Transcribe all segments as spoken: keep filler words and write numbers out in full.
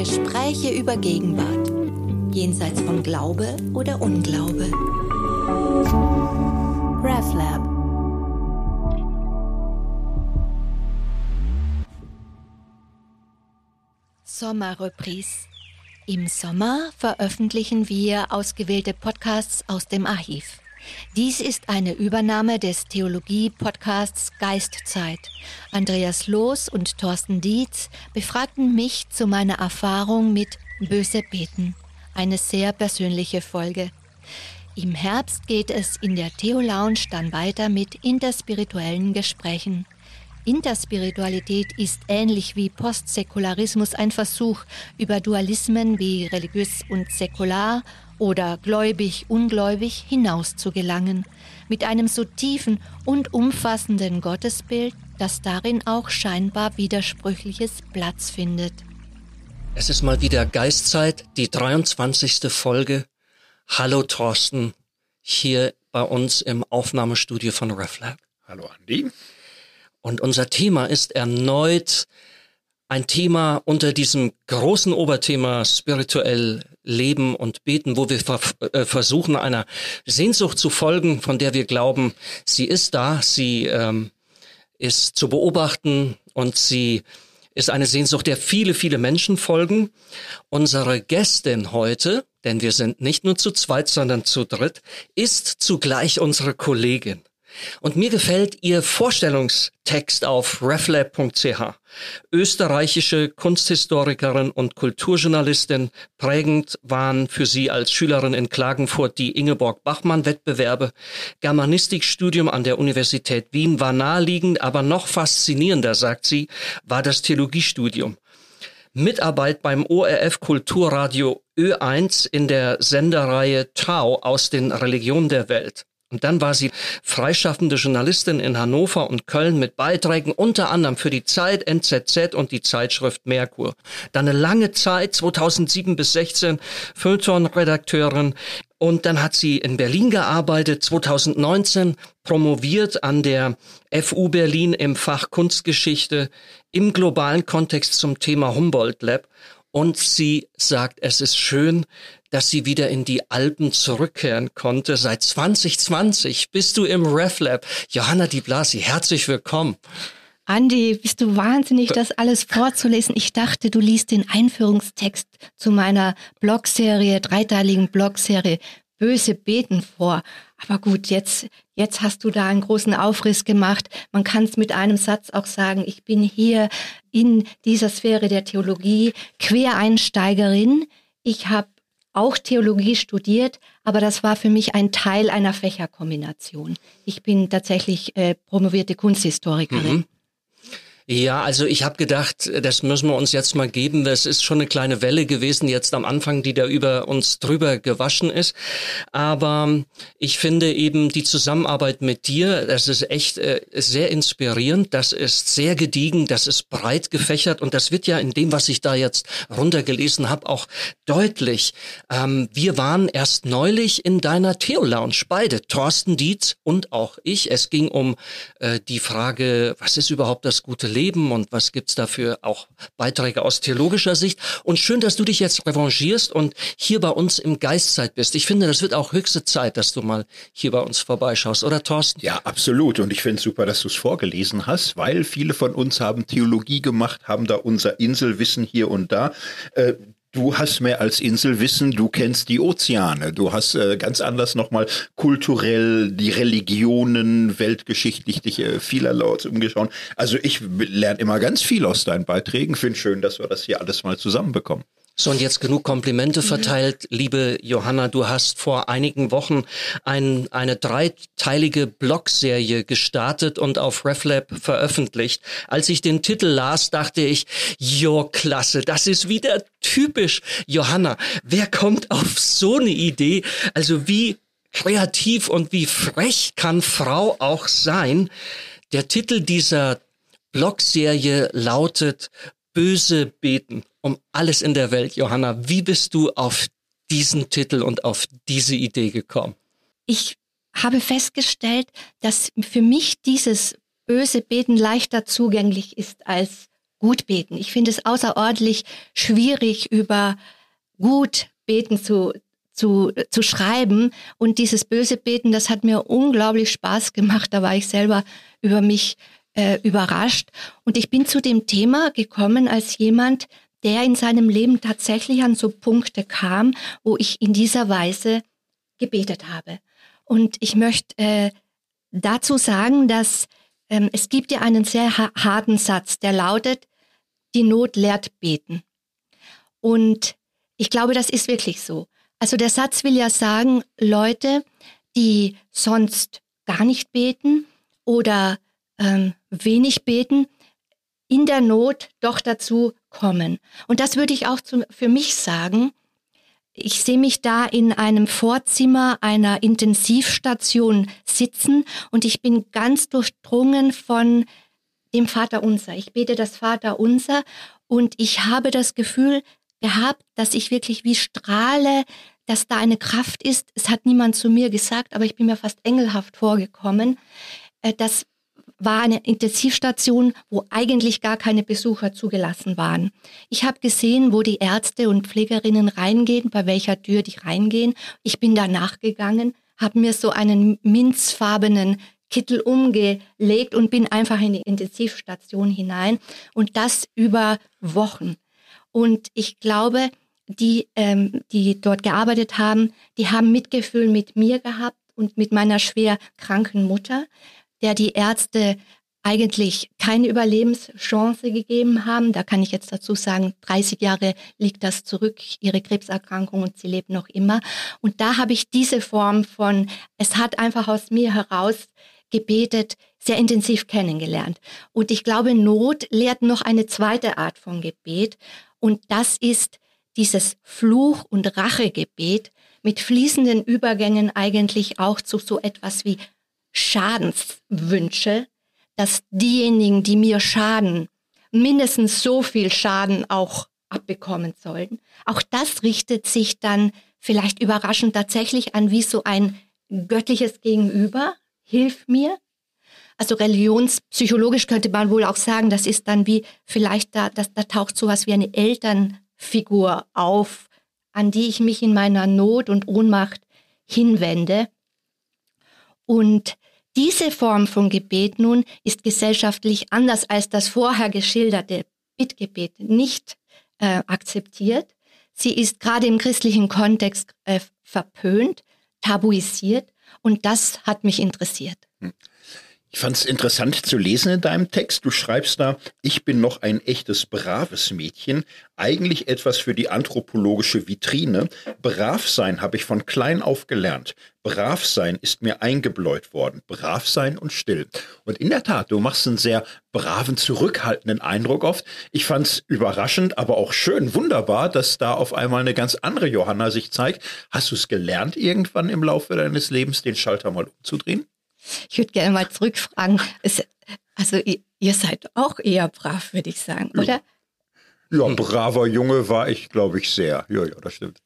Gespräche über Gegenwart. Jenseits von Glaube oder Unglaube. RefLab. Sommerreprise. Im Sommer veröffentlichen wir ausgewählte Podcasts aus dem Archiv. Dies ist eine Übernahme des Theologie-Podcasts Geistzeit. Andreas Loos und Thorsten Dietz befragten mich zu meiner Erfahrung mit Böse beten. Eine sehr persönliche Folge. Im Herbst geht es in der Theo-Lounge dann weiter mit interspirituellen Gesprächen. Interspiritualität ist ähnlich wie Postsäkularismus ein Versuch, über Dualismen wie religiös und säkular oder gläubig-ungläubig hinaus zu gelangen, mit einem so tiefen und umfassenden Gottesbild, dass darin auch scheinbar Widersprüchliches Platz findet. Es ist mal wieder Geistzeit, die dreiundzwanzigste Folge. Hallo Thorsten, hier bei uns im Aufnahmestudio von RefLab. Hallo Andi. Und unser Thema ist erneut ein Thema unter diesem großen Oberthema spirituell Leben und Beten, wo wir ver- äh, versuchen, einer Sehnsucht zu folgen, von der wir glauben, sie ist da, sie ähm, ist zu beobachten und sie ist eine Sehnsucht, der viele, viele Menschen folgen. Unsere Gästin heute, denn wir sind nicht nur zu zweit, sondern zu dritt, ist zugleich unsere Kollegin. Und mir gefällt ihr Vorstellungstext auf reflab punkt c h. Österreichische Kunsthistorikerin und Kulturjournalistin. Prägend waren für sie als Schülerin in Klagenfurt die Ingeborg-Bachmann-Wettbewerbe. Germanistikstudium an der Universität Wien war naheliegend, aber noch faszinierender, sagt sie, war das Theologiestudium. Mitarbeit beim O R F Kulturradio Ö eins in der Sendereihe Tau aus den Religionen der Welt. Und dann war sie freischaffende Journalistin in Hannover und Köln mit Beiträgen unter anderem für die Zeit, N Z Z und die Zeitschrift Merkur. Dann eine lange Zeit, zweitausendsieben bis sechzehn, Feuilleton-Redakteurin. Und dann hat sie in Berlin gearbeitet, zweitausendneunzehn promoviert an der F U Berlin im Fach Kunstgeschichte im globalen Kontext zum Thema Humboldt Lab. Und sie sagt, es ist schön, dass sie wieder in die Alpen zurückkehren konnte. Seit zwanzig zwanzig bist du im RefLab. Johanna Di Blasi, herzlich willkommen. Andi, bist du wahnsinnig, das alles vorzulesen? Ich dachte, du liest den Einführungstext zu meiner Blogserie, dreiteiligen Blogserie Böse beten vor. Aber gut, jetzt, jetzt hast du da einen großen Aufriss gemacht. Man kann es mit einem Satz auch sagen, ich bin hier in dieser Sphäre der Theologie Quereinsteigerin. Ich habe auch Theologie studiert, aber das war für mich ein Teil einer Fächerkombination. Ich bin tatsächlich äh, promovierte Kunsthistorikerin. Mhm. Ja, also ich habe gedacht, das müssen wir uns jetzt mal geben. Das ist schon eine kleine Welle gewesen jetzt am Anfang, die da über uns drüber gewaschen ist. Aber ich finde eben die Zusammenarbeit mit dir, das ist echt äh, sehr inspirierend. Das ist sehr gediegen, das ist breit gefächert und das wird ja in dem, was ich da jetzt runtergelesen habe, auch deutlich. Ähm, wir waren erst neulich in deiner Theo-Lounge, beide, Thorsten Dietz und auch ich. Es ging um äh, die Frage, was ist überhaupt das gute Leben und was gibt's dafür auch Beiträge aus theologischer Sicht. Und schön, dass du dich jetzt revanchierst und hier bei uns im Geistzeit bist. Ich finde, das wird auch höchste Zeit, dass du mal hier bei uns vorbeischaust, oder Thorsten? Ja, absolut. Und ich finde es super, dass du es vorgelesen hast, weil viele von uns haben Theologie gemacht, haben da unser Inselwissen hier und da. Äh, Du hast mehr als Inselwissen, du kennst die Ozeane, du hast äh, ganz anders nochmal kulturell die Religionen, weltgeschichtlich dich äh, vielerorts umgeschaut. Also ich lerne immer ganz viel aus deinen Beiträgen, finde schön, dass wir das hier alles mal zusammenbekommen. So, und jetzt genug Komplimente verteilt. Liebe Johanna, du hast vor einigen Wochen ein, eine dreiteilige Blogserie gestartet und auf RefLab veröffentlicht. Als ich den Titel las, dachte ich, jo, klasse, das ist wieder typisch Johanna. Wer kommt auf so eine Idee? Also wie kreativ und wie frech kann Frau auch sein? Der Titel dieser Blogserie lautet Böse beten. Um alles in der Welt. Johanna, wie bist du auf diesen Titel und auf diese Idee gekommen? Ich habe festgestellt, dass für mich dieses böse Beten leichter zugänglich ist als gut beten. Ich finde es außerordentlich schwierig, über gut beten zu, zu, zu schreiben. Und dieses böse Beten, das hat mir unglaublich Spaß gemacht. Da war ich selber über mich äh, überrascht. Und ich bin zu dem Thema gekommen als jemand, der in seinem Leben tatsächlich an so Punkte kam, wo ich in dieser Weise gebetet habe. Und ich möchte äh, dazu sagen, dass ähm, es gibt ja einen sehr ha- harten Satz, der lautet, die Not lehrt beten. Und ich glaube, das ist wirklich so. Also der Satz will ja sagen, Leute, die sonst gar nicht beten oder ähm, wenig beten, in der Not doch dazu kommen. Und das würde ich auch zu, für mich sagen. Ich sehe mich da in einem Vorzimmer einer Intensivstation sitzen und ich bin ganz durchdrungen von dem Vaterunser. Ich bete das Vaterunser und ich habe das Gefühl gehabt, dass ich wirklich wie strahle, dass da eine Kraft ist. Es hat niemand zu mir gesagt, aber ich bin mir fast engelhaft vorgekommen. Das war eine Intensivstation, wo eigentlich gar keine Besucher zugelassen waren. Ich habe gesehen, wo die Ärzte und Pflegerinnen reingehen, bei welcher Tür die reingehen. Ich bin da nachgegangen, habe mir so einen minzfarbenen Kittel umgelegt und bin einfach in die Intensivstation hinein und das über Wochen. Und ich glaube, die, ähm, die dort gearbeitet haben, die haben Mitgefühl mit mir gehabt und mit meiner schwer kranken Mutter, der die Ärzte eigentlich keine Überlebenschance gegeben haben. Da kann ich jetzt dazu sagen, dreißig Jahre liegt das zurück, ihre Krebserkrankung, und sie lebt noch immer. Und da habe ich diese Form von, es hat einfach aus mir heraus gebetet, sehr intensiv kennengelernt. Und ich glaube, Not lehrt noch eine zweite Art von Gebet. Und das ist dieses Fluch- und Rachegebet mit fließenden Übergängen eigentlich auch zu so etwas wie Schadenswünsche, dass diejenigen, die mir schaden, mindestens so viel Schaden auch abbekommen sollten. Auch das richtet sich dann vielleicht überraschend tatsächlich an wie so ein göttliches Gegenüber. Hilf mir. Also religionspsychologisch könnte man wohl auch sagen, das ist dann wie vielleicht da, das, da taucht sowas wie eine Elternfigur auf, an die ich mich in meiner Not und Ohnmacht hinwende. Und diese Form von Gebet nun ist gesellschaftlich anders als das vorher geschilderte Bittgebet nicht äh, akzeptiert. Sie ist gerade im christlichen Kontext äh, verpönt, tabuisiert, und das hat mich interessiert. Ich fand es interessant zu lesen in deinem Text. Du schreibst da, ich bin noch ein echtes braves Mädchen, eigentlich etwas für die anthropologische Vitrine. Brav sein habe ich von klein auf gelernt. Brav sein ist mir eingebläut worden. Brav sein und still. Und in der Tat, du machst einen sehr braven, zurückhaltenden Eindruck oft. Ich fand es überraschend, aber auch schön, wunderbar, dass da auf einmal eine ganz andere Johanna sich zeigt. Hast du es gelernt, irgendwann im Laufe deines Lebens den Schalter mal umzudrehen? Ich würde gerne mal zurückfragen. Es, also ihr, ihr seid auch eher brav, würde ich sagen, oder? Ja, braver Junge war ich, glaube ich, sehr. Ja, ja, das stimmt.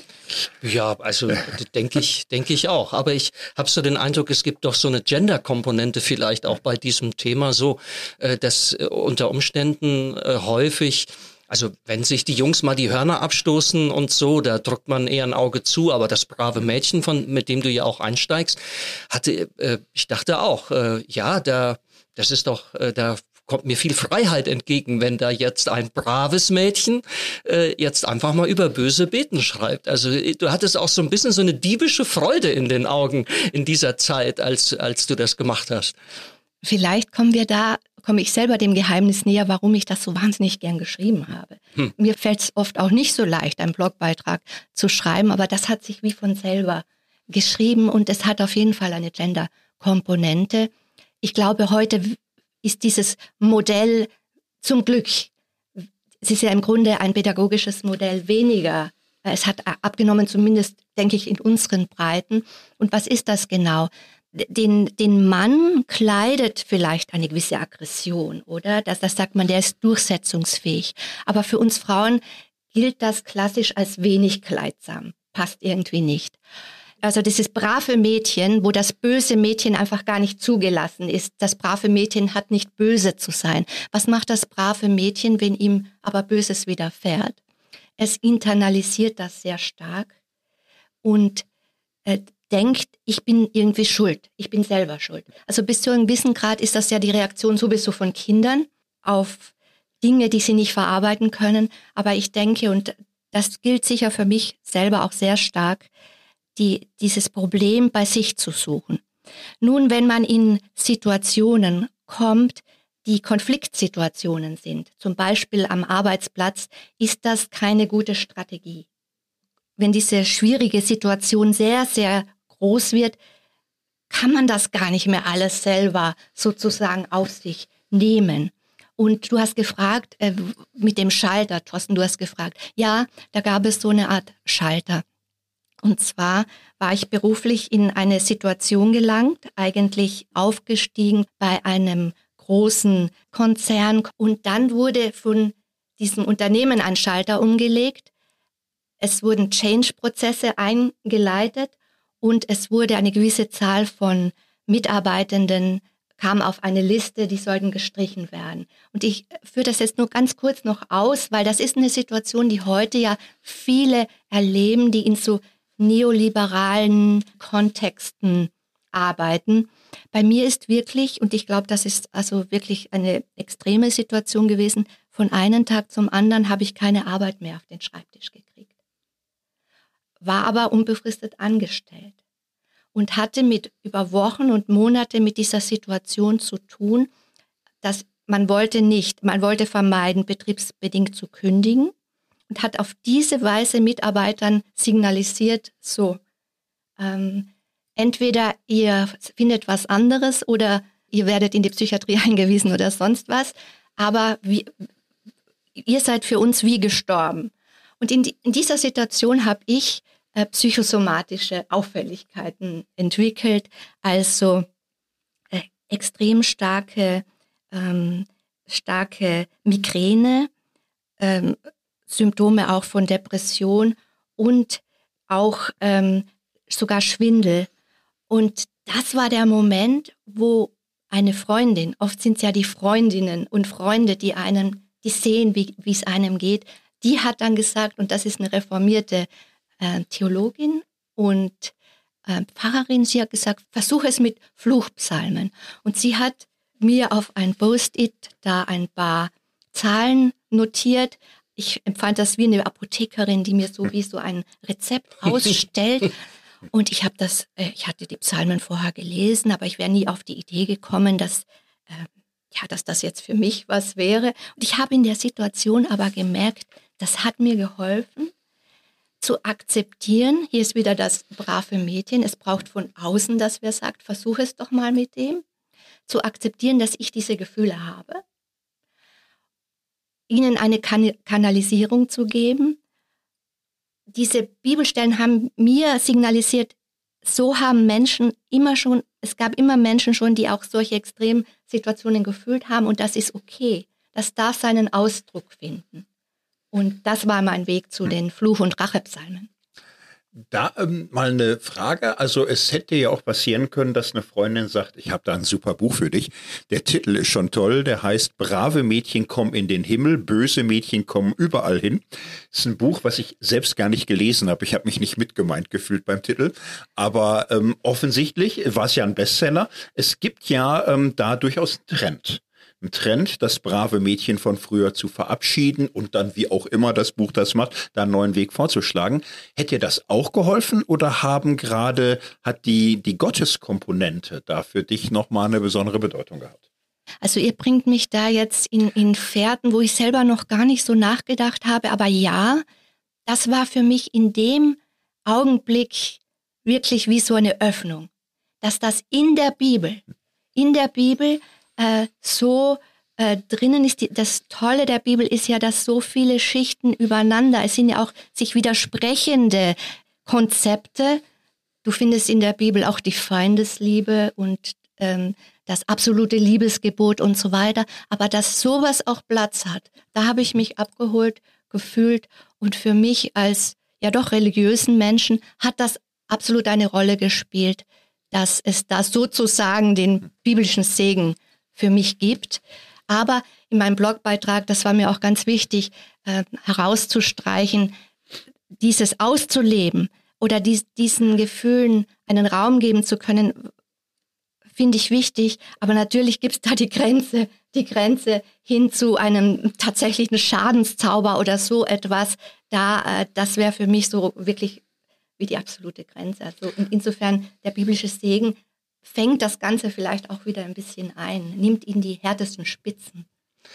Ja, also denke ich, denke ich auch. Aber ich habe so den Eindruck, es gibt doch so eine Gender-Komponente vielleicht auch bei diesem Thema so, dass unter Umständen häufig, also wenn sich die Jungs mal die Hörner abstoßen und so, da drückt man eher ein Auge zu. Aber das brave Mädchen, von mit dem du ja auch einsteigst, hatte, äh, ich dachte auch, äh, ja, da, das ist doch, äh, da kommt mir viel Freiheit entgegen, wenn da jetzt ein braves Mädchen äh, jetzt einfach mal über böse Beten schreibt. Also du hattest auch so ein bisschen so eine diebische Freude in den Augen in dieser Zeit, als als du das gemacht hast. Vielleicht kommen wir da, komme ich selber dem Geheimnis näher, warum ich das so wahnsinnig gern geschrieben habe. Hm. Mir fällt es oft auch nicht so leicht, einen Blogbeitrag zu schreiben, aber das hat sich wie von selber geschrieben und es hat auf jeden Fall eine Gender-Komponente. Ich glaube, heute ist dieses Modell zum Glück, es ist ja im Grunde ein pädagogisches Modell weniger. Es hat abgenommen, zumindest denke ich in unseren Breiten. Und was ist das genau? Den, den Mann kleidet vielleicht eine gewisse Aggression, oder? Das, das sagt man, der ist durchsetzungsfähig. Aber für uns Frauen gilt das klassisch als wenig kleidsam. Passt irgendwie nicht. also dieses brave Mädchen, wo das böse Mädchen einfach gar nicht zugelassen ist. Das brave Mädchen hat nicht böse zu sein. Was macht das brave Mädchen, wenn ihm aber Böses widerfährt? Es internalisiert das sehr stark und äh, denkt, ich bin irgendwie schuld. Ich bin selber schuld. Also bis zu einem gewissen Grad ist das ja die Reaktion sowieso von Kindern auf Dinge, die sie nicht verarbeiten können. Aber ich denke, und das gilt sicher für mich selber auch sehr stark, die, dieses Problem bei sich zu suchen. Nun, wenn man in Situationen kommt, die Konfliktsituationen sind, zum Beispiel am Arbeitsplatz, ist das keine gute Strategie. Wenn diese schwierige Situation sehr, sehr groß wird, kann man das gar nicht mehr alles selber sozusagen auf sich nehmen. Und du hast gefragt, äh, mit dem Schalter, Thorsten, du hast gefragt, ja, da gab es so eine Art Schalter. Und zwar war ich beruflich in eine Situation gelangt, eigentlich aufgestiegen bei einem großen Konzern. Und dann wurde von diesem Unternehmen ein Schalter umgelegt. Es wurden Change-Prozesse eingeleitet und es wurde eine gewisse Zahl von Mitarbeitenden, kam auf eine Liste, die sollten gestrichen werden. Und ich führe das jetzt nur ganz kurz noch aus, weil das ist eine Situation, die heute ja viele erleben, die in so neoliberalen Kontexten arbeiten. Bei mir ist wirklich, und ich glaube, das ist also wirklich eine extreme Situation gewesen, von einem Tag zum anderen habe ich keine Arbeit mehr auf den Schreibtisch gekriegt. War aber unbefristet angestellt und hatte mit über Wochen und Monate mit dieser Situation zu tun, dass man wollte nicht, man wollte vermeiden, betriebsbedingt zu kündigen. Und hat auf diese Weise Mitarbeitern signalisiert, so, ähm, entweder ihr findet was anderes oder ihr werdet in die Psychiatrie eingewiesen oder sonst was, aber wie, ihr seid für uns wie gestorben. Und in, die, in dieser Situation habe ich äh, psychosomatische Auffälligkeiten entwickelt, also äh, extrem starke, ähm, starke Migräne, ähm, Symptome auch von Depression und auch ähm, sogar Schwindel. Und das war der Moment, wo eine Freundin, oft sind es ja die Freundinnen und Freunde, die einen, die sehen, wie wie es einem geht, die hat dann gesagt, und das ist eine reformierte äh, Theologin und äh, Pfarrerin, sie hat gesagt, versuche es mit Fluchpsalmen. Und sie hat mir auf ein Post-it da ein paar Zahlen notiert. Ich empfand das wie eine Apothekerin, die mir so wie so ein Rezept ausstellt. Und ich habe das, äh, ich hatte die Psalmen vorher gelesen, aber ich wäre nie auf die Idee gekommen, dass, äh, ja, dass das jetzt für mich was wäre. Und ich habe in der Situation aber gemerkt, das hat mir geholfen, zu akzeptieren. Hier ist wieder das brave Mädchen. Es braucht von außen, dass wer sagt, versuche es doch mal mit dem. Zu akzeptieren, dass ich diese Gefühle habe. Ihnen eine kan- Kanalisierung zu geben. Diese Bibelstellen haben mir signalisiert, so haben Menschen immer schon, es gab immer Menschen schon, die auch solche Extremsituationen gefühlt haben und das ist okay. Das darf seinen Ausdruck finden. Und das war mein Weg zu den Fluch- und Rachepsalmen. Da ähm, mal eine Frage. Also es hätte ja auch passieren können, dass eine Freundin sagt, ich habe da ein super Buch für dich. Der Titel ist schon toll, der heißt Brave Mädchen kommen in den Himmel, böse Mädchen kommen überall hin. Das ist ein Buch, was ich selbst gar nicht gelesen habe. Ich habe mich nicht mitgemeint gefühlt beim Titel. Aber ähm, offensichtlich war es ja ein Bestseller. Es gibt ja ähm, da durchaus einen Trend. Ein Trend, das brave Mädchen von früher zu verabschieden und dann, wie auch immer das Buch das macht, da einen neuen Weg vorzuschlagen. Hätte dir das auch geholfen oder haben gerade, hat die, die Gotteskomponente da für dich nochmal eine besondere Bedeutung gehabt? Also ihr bringt mich da jetzt in, in Fährten, wo ich selber noch gar nicht so nachgedacht habe, aber ja, das war für mich in dem Augenblick wirklich wie so eine Öffnung, dass das in der Bibel, in der Bibel Äh, so äh, drinnen ist. Die, das Tolle der Bibel ist ja, dass so viele Schichten übereinander, es sind ja auch sich widersprechende Konzepte. Du findest in der Bibel auch die Feindesliebe und ähm, das absolute Liebesgebot und so weiter. Aber dass sowas auch Platz hat, da habe ich mich abgeholt gefühlt und für mich als ja doch religiösen Menschen hat das absolut eine Rolle gespielt, dass es da sozusagen den biblischen Segen für mich gibt. Aber in meinem Blogbeitrag, das war mir auch ganz wichtig, äh, herauszustreichen, dieses auszuleben oder dies, diesen Gefühlen einen Raum geben zu können, finde ich wichtig. Aber natürlich gibt es da die Grenze, die Grenze hin zu einem tatsächlichen Schadenszauber oder so etwas. Da, äh, das wäre für mich so wirklich wie die absolute Grenze. Also insofern der biblische Segen fängt das Ganze vielleicht auch wieder ein bisschen ein, nimmt ihn die härtesten Spitzen.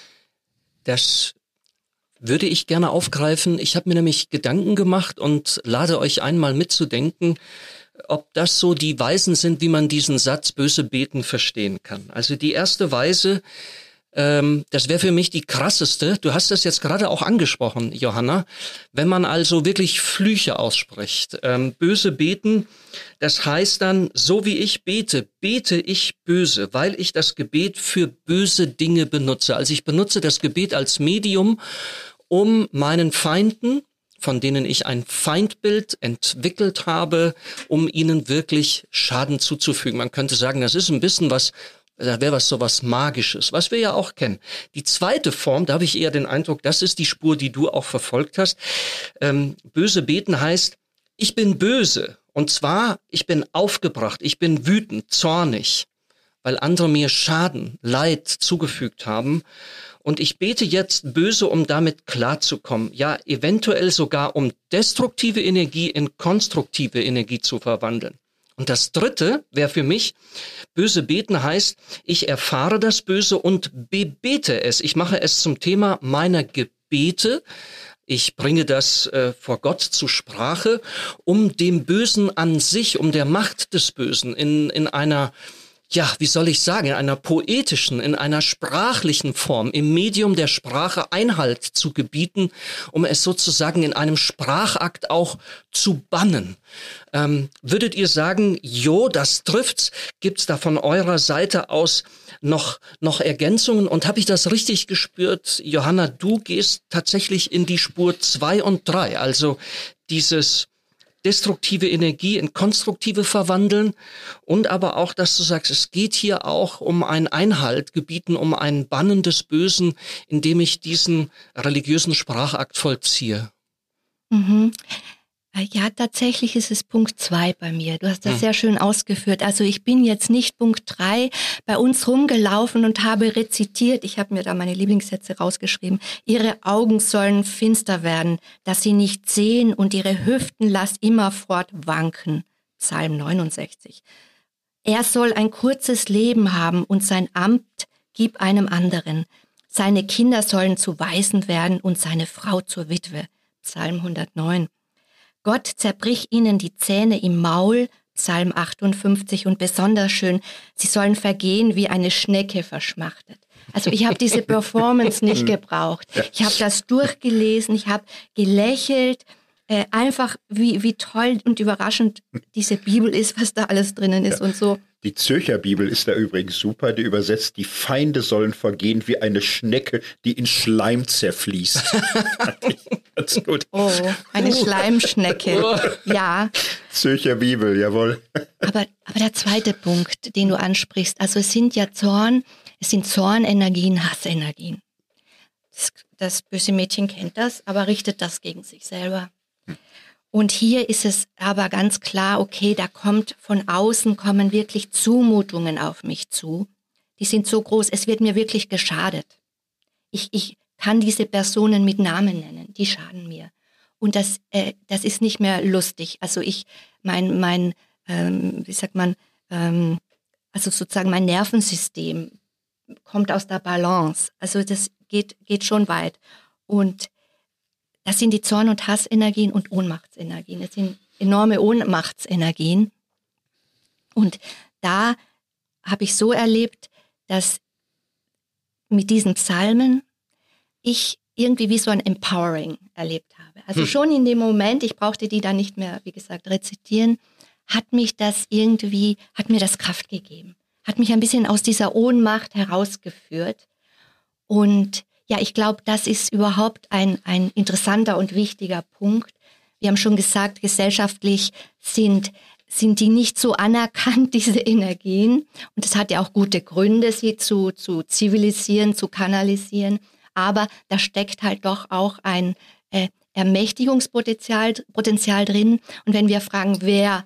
Das würde ich gerne aufgreifen. Ich habe mir nämlich Gedanken gemacht und lade euch einmal mitzudenken, ob das so die Weisen sind, wie man diesen Satz böse beten verstehen kann. Also die erste Weise, ähm, das wäre für mich die krasseste. Du hast das jetzt gerade auch angesprochen, Johanna. Wenn man also wirklich Flüche ausspricht, ähm, böse beten, das heißt dann, so wie ich bete, bete ich böse, weil ich das Gebet für böse Dinge benutze. Also ich benutze das Gebet als Medium, um meinen Feinden, von denen ich ein Feindbild entwickelt habe, um ihnen wirklich Schaden zuzufügen. Man könnte sagen, das ist ein bisschen was, da wäre was so was Magisches, was wir ja auch kennen. Die zweite Form, da habe ich eher den Eindruck, das ist die Spur, die du auch verfolgt hast. Ähm, böse beten heißt, ich bin böse. Und zwar, ich bin aufgebracht, ich bin wütend, zornig, weil andere mir Schaden, Leid zugefügt haben. Und ich bete jetzt böse, um damit klarzukommen. Ja, eventuell sogar, um destruktive Energie in konstruktive Energie zu verwandeln. Und das Dritte wäre für mich, böse beten heißt, ich erfahre das Böse und bebete es. Ich mache es zum Thema meiner Gebete. Ich bringe das äh, vor Gott zur Sprache, um dem Bösen an sich, um der Macht des Bösen in, in einer, ja, wie soll ich sagen, in einer poetischen, in einer sprachlichen Form, im Medium der Sprache Einhalt zu gebieten, um es sozusagen in einem Sprachakt auch zu bannen. Ähm, würdet ihr sagen, jo, das trifft's? Gibt's da von eurer Seite aus noch, noch Ergänzungen? Und habe ich das richtig gespürt? Johanna, du gehst tatsächlich in die Spur zwei und drei, also dieses destruktive Energie in konstruktive verwandeln und aber auch, dass du sagst, es geht hier auch um ein Einhalt gebieten, um ein Bannen des Bösen, indem ich diesen religiösen Sprachakt vollziehe. Mhm. Ja, tatsächlich ist es Punkt zwei bei mir. Du hast das hm. sehr schön ausgeführt. Also ich bin jetzt nicht Punkt drei bei uns rumgelaufen und habe rezitiert. Ich habe mir da meine Lieblingssätze rausgeschrieben. Ihre Augen sollen finster werden, dass sie nicht sehen und ihre Hüften lass immerfort wanken. Psalm neunundsechzig. Er soll ein kurzes Leben haben und sein Amt gib einem anderen. Seine Kinder sollen zu Waisen werden und seine Frau zur Witwe. Psalm hundertneun. Gott zerbrich ihnen die Zähne im Maul, Psalm achtundfünfzig, und besonders schön, sie sollen vergehen wie eine Schnecke verschmachtet. Also ich habe diese Performance nicht gebraucht. Ich habe das durchgelesen, ich habe gelächelt, äh, einfach wie, wie toll und überraschend diese Bibel ist, was da alles drinnen ist ja. und so. Die Zürcher Bibel ist da übrigens super, die übersetzt, die Feinde sollen vergehen wie eine Schnecke, die in Schleim zerfließt. Ganz gut. Oh, eine Schleimschnecke, ja. Zürcher Bibel, jawohl. Aber, aber der zweite Punkt, den du ansprichst, also es sind ja Zorn, es sind Zornenergien, Hassenergien. Das, das böse Mädchen kennt das, aber richtet das gegen sich selber. Und hier ist es aber ganz klar, okay, da kommt von außen, kommen wirklich Zumutungen auf mich zu. Die sind so groß, es wird mir wirklich geschadet. Ich, ich kann diese Personen mit Namen nennen, die schaden mir. Und das, äh, das ist nicht mehr lustig. Also ich, mein, mein, ähm, wie sagt man, ähm, also sozusagen mein Nervensystem kommt aus der Balance. Also das geht, geht schon weit. Und das sind die Zorn- und Hassenergien und Ohnmachtsenergien. Das sind enorme Ohnmachtsenergien. Und da habe ich so erlebt, dass mit diesen Psalmen ich irgendwie wie so ein Empowering erlebt habe. Also hm. schon in dem Moment, ich brauchte die dann nicht mehr, wie gesagt, rezitieren, hat mich das irgendwie, hat mir das Kraft gegeben. Hat mich ein bisschen aus dieser Ohnmacht herausgeführt. Und ja, ich glaube, das ist überhaupt ein, ein interessanter und wichtiger Punkt, wir haben schon gesagt, gesellschaftlich sind, sind die nicht so anerkannt, diese Energien. Und das hat ja auch gute Gründe, sie zu, zu zivilisieren, zu kanalisieren. Aber da steckt halt doch auch ein äh, Ermächtigungspotenzial Potenzial drin. Und wenn wir fragen, wer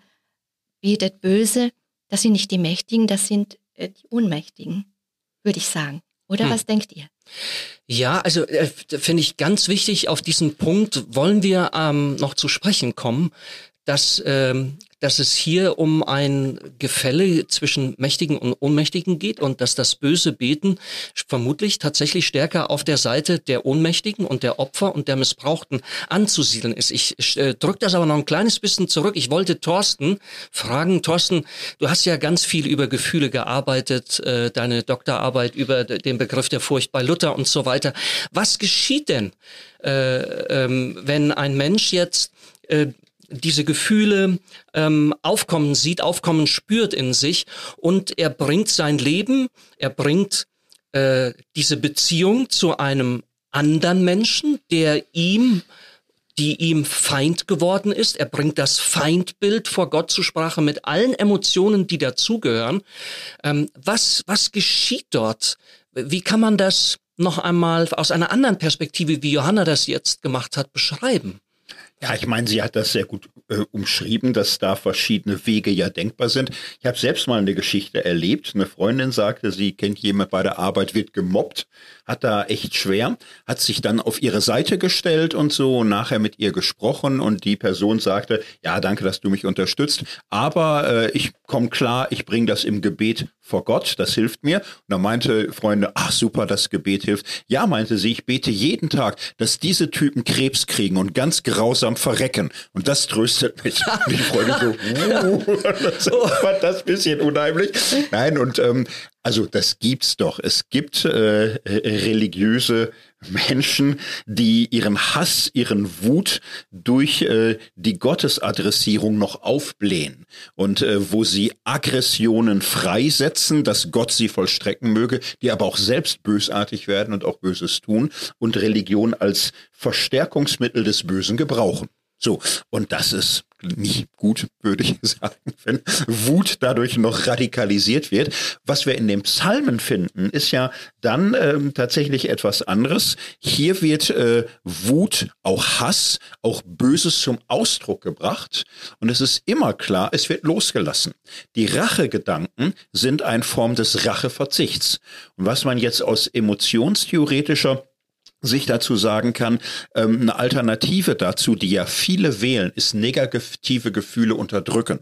betet böse, das sind nicht die Mächtigen, das sind äh, die Ohnmächtigen, würde ich sagen. Oder hm. was denkt ihr? Ja, also äh, finde ich ganz wichtig, auf diesen Punkt wollen wir ähm, noch zu sprechen kommen, dass, ähm, dass es hier um ein Gefälle zwischen Mächtigen und Ohnmächtigen geht und dass das böse Beten vermutlich tatsächlich stärker auf der Seite der Ohnmächtigen und der Opfer und der Missbrauchten anzusiedeln ist. Ich, ich äh, drücke das aber noch ein kleines bisschen zurück. Ich wollte Thorsten fragen, Thorsten, du hast ja ganz viel über Gefühle gearbeitet, äh, deine Doktorarbeit über den Begriff der Furcht bei Luther und so weiter. Was geschieht denn, äh, ähm, wenn ein Mensch jetzt äh, diese Gefühle ähm, aufkommen sieht, aufkommen spürt in sich und er bringt sein Leben, er bringt äh, diese Beziehung zu einem anderen Menschen, der ihm, die ihm Feind geworden ist. Er bringt das Feindbild vor Gott zur Sprache mit allen Emotionen, die dazugehören. Ähm, was, was geschieht dort? Wie kann man das noch einmal aus einer anderen Perspektive, wie Johanna das jetzt gemacht hat, beschreiben? Ja, ich meine, sie hat das sehr gut äh, umschrieben, dass da verschiedene Wege ja denkbar sind. Ich habe selbst mal eine Geschichte erlebt. Eine Freundin sagte, sie kennt jemand bei der Arbeit, wird gemobbt, hat da echt schwer, hat sich dann auf ihre Seite gestellt und so nachher mit ihr gesprochen und die Person sagte, ja, danke, dass du mich unterstützt, aber äh, ich komme klar, ich bringe das im Gebet vor Gott, das hilft mir. Und dann meinte Freunde, ach super, das Gebet hilft. Ja, meinte sie, ich bete jeden Tag, dass diese Typen Krebs kriegen und ganz grausam verrecken. Und das tröstet mich. Und die Freunde so, uh, das fand das ein bisschen unheimlich. Nein, und ähm, also das gibt's doch. Es gibt äh, religiöse Menschen, die ihren Hass, ihren Wut durch äh, die Gottesadressierung noch aufblähen und äh, wo sie Aggressionen freisetzen, dass Gott sie vollstrecken möge, die aber auch selbst bösartig werden und auch Böses tun und Religion als Verstärkungsmittel des Bösen gebrauchen. So, und das ist nicht gut, würde ich sagen, wenn Wut dadurch noch radikalisiert wird. Was wir in den Psalmen finden, ist ja dann ähm, tatsächlich etwas anderes. Hier wird äh, Wut, auch Hass, auch Böses zum Ausdruck gebracht. Und es ist immer klar, es wird losgelassen. Die Rachegedanken sind eine Form des Racheverzichts. Und was man jetzt aus emotionstheoretischer sich dazu sagen kann, ähm, eine Alternative dazu, die ja viele wählen, ist negative Gefühle unterdrücken.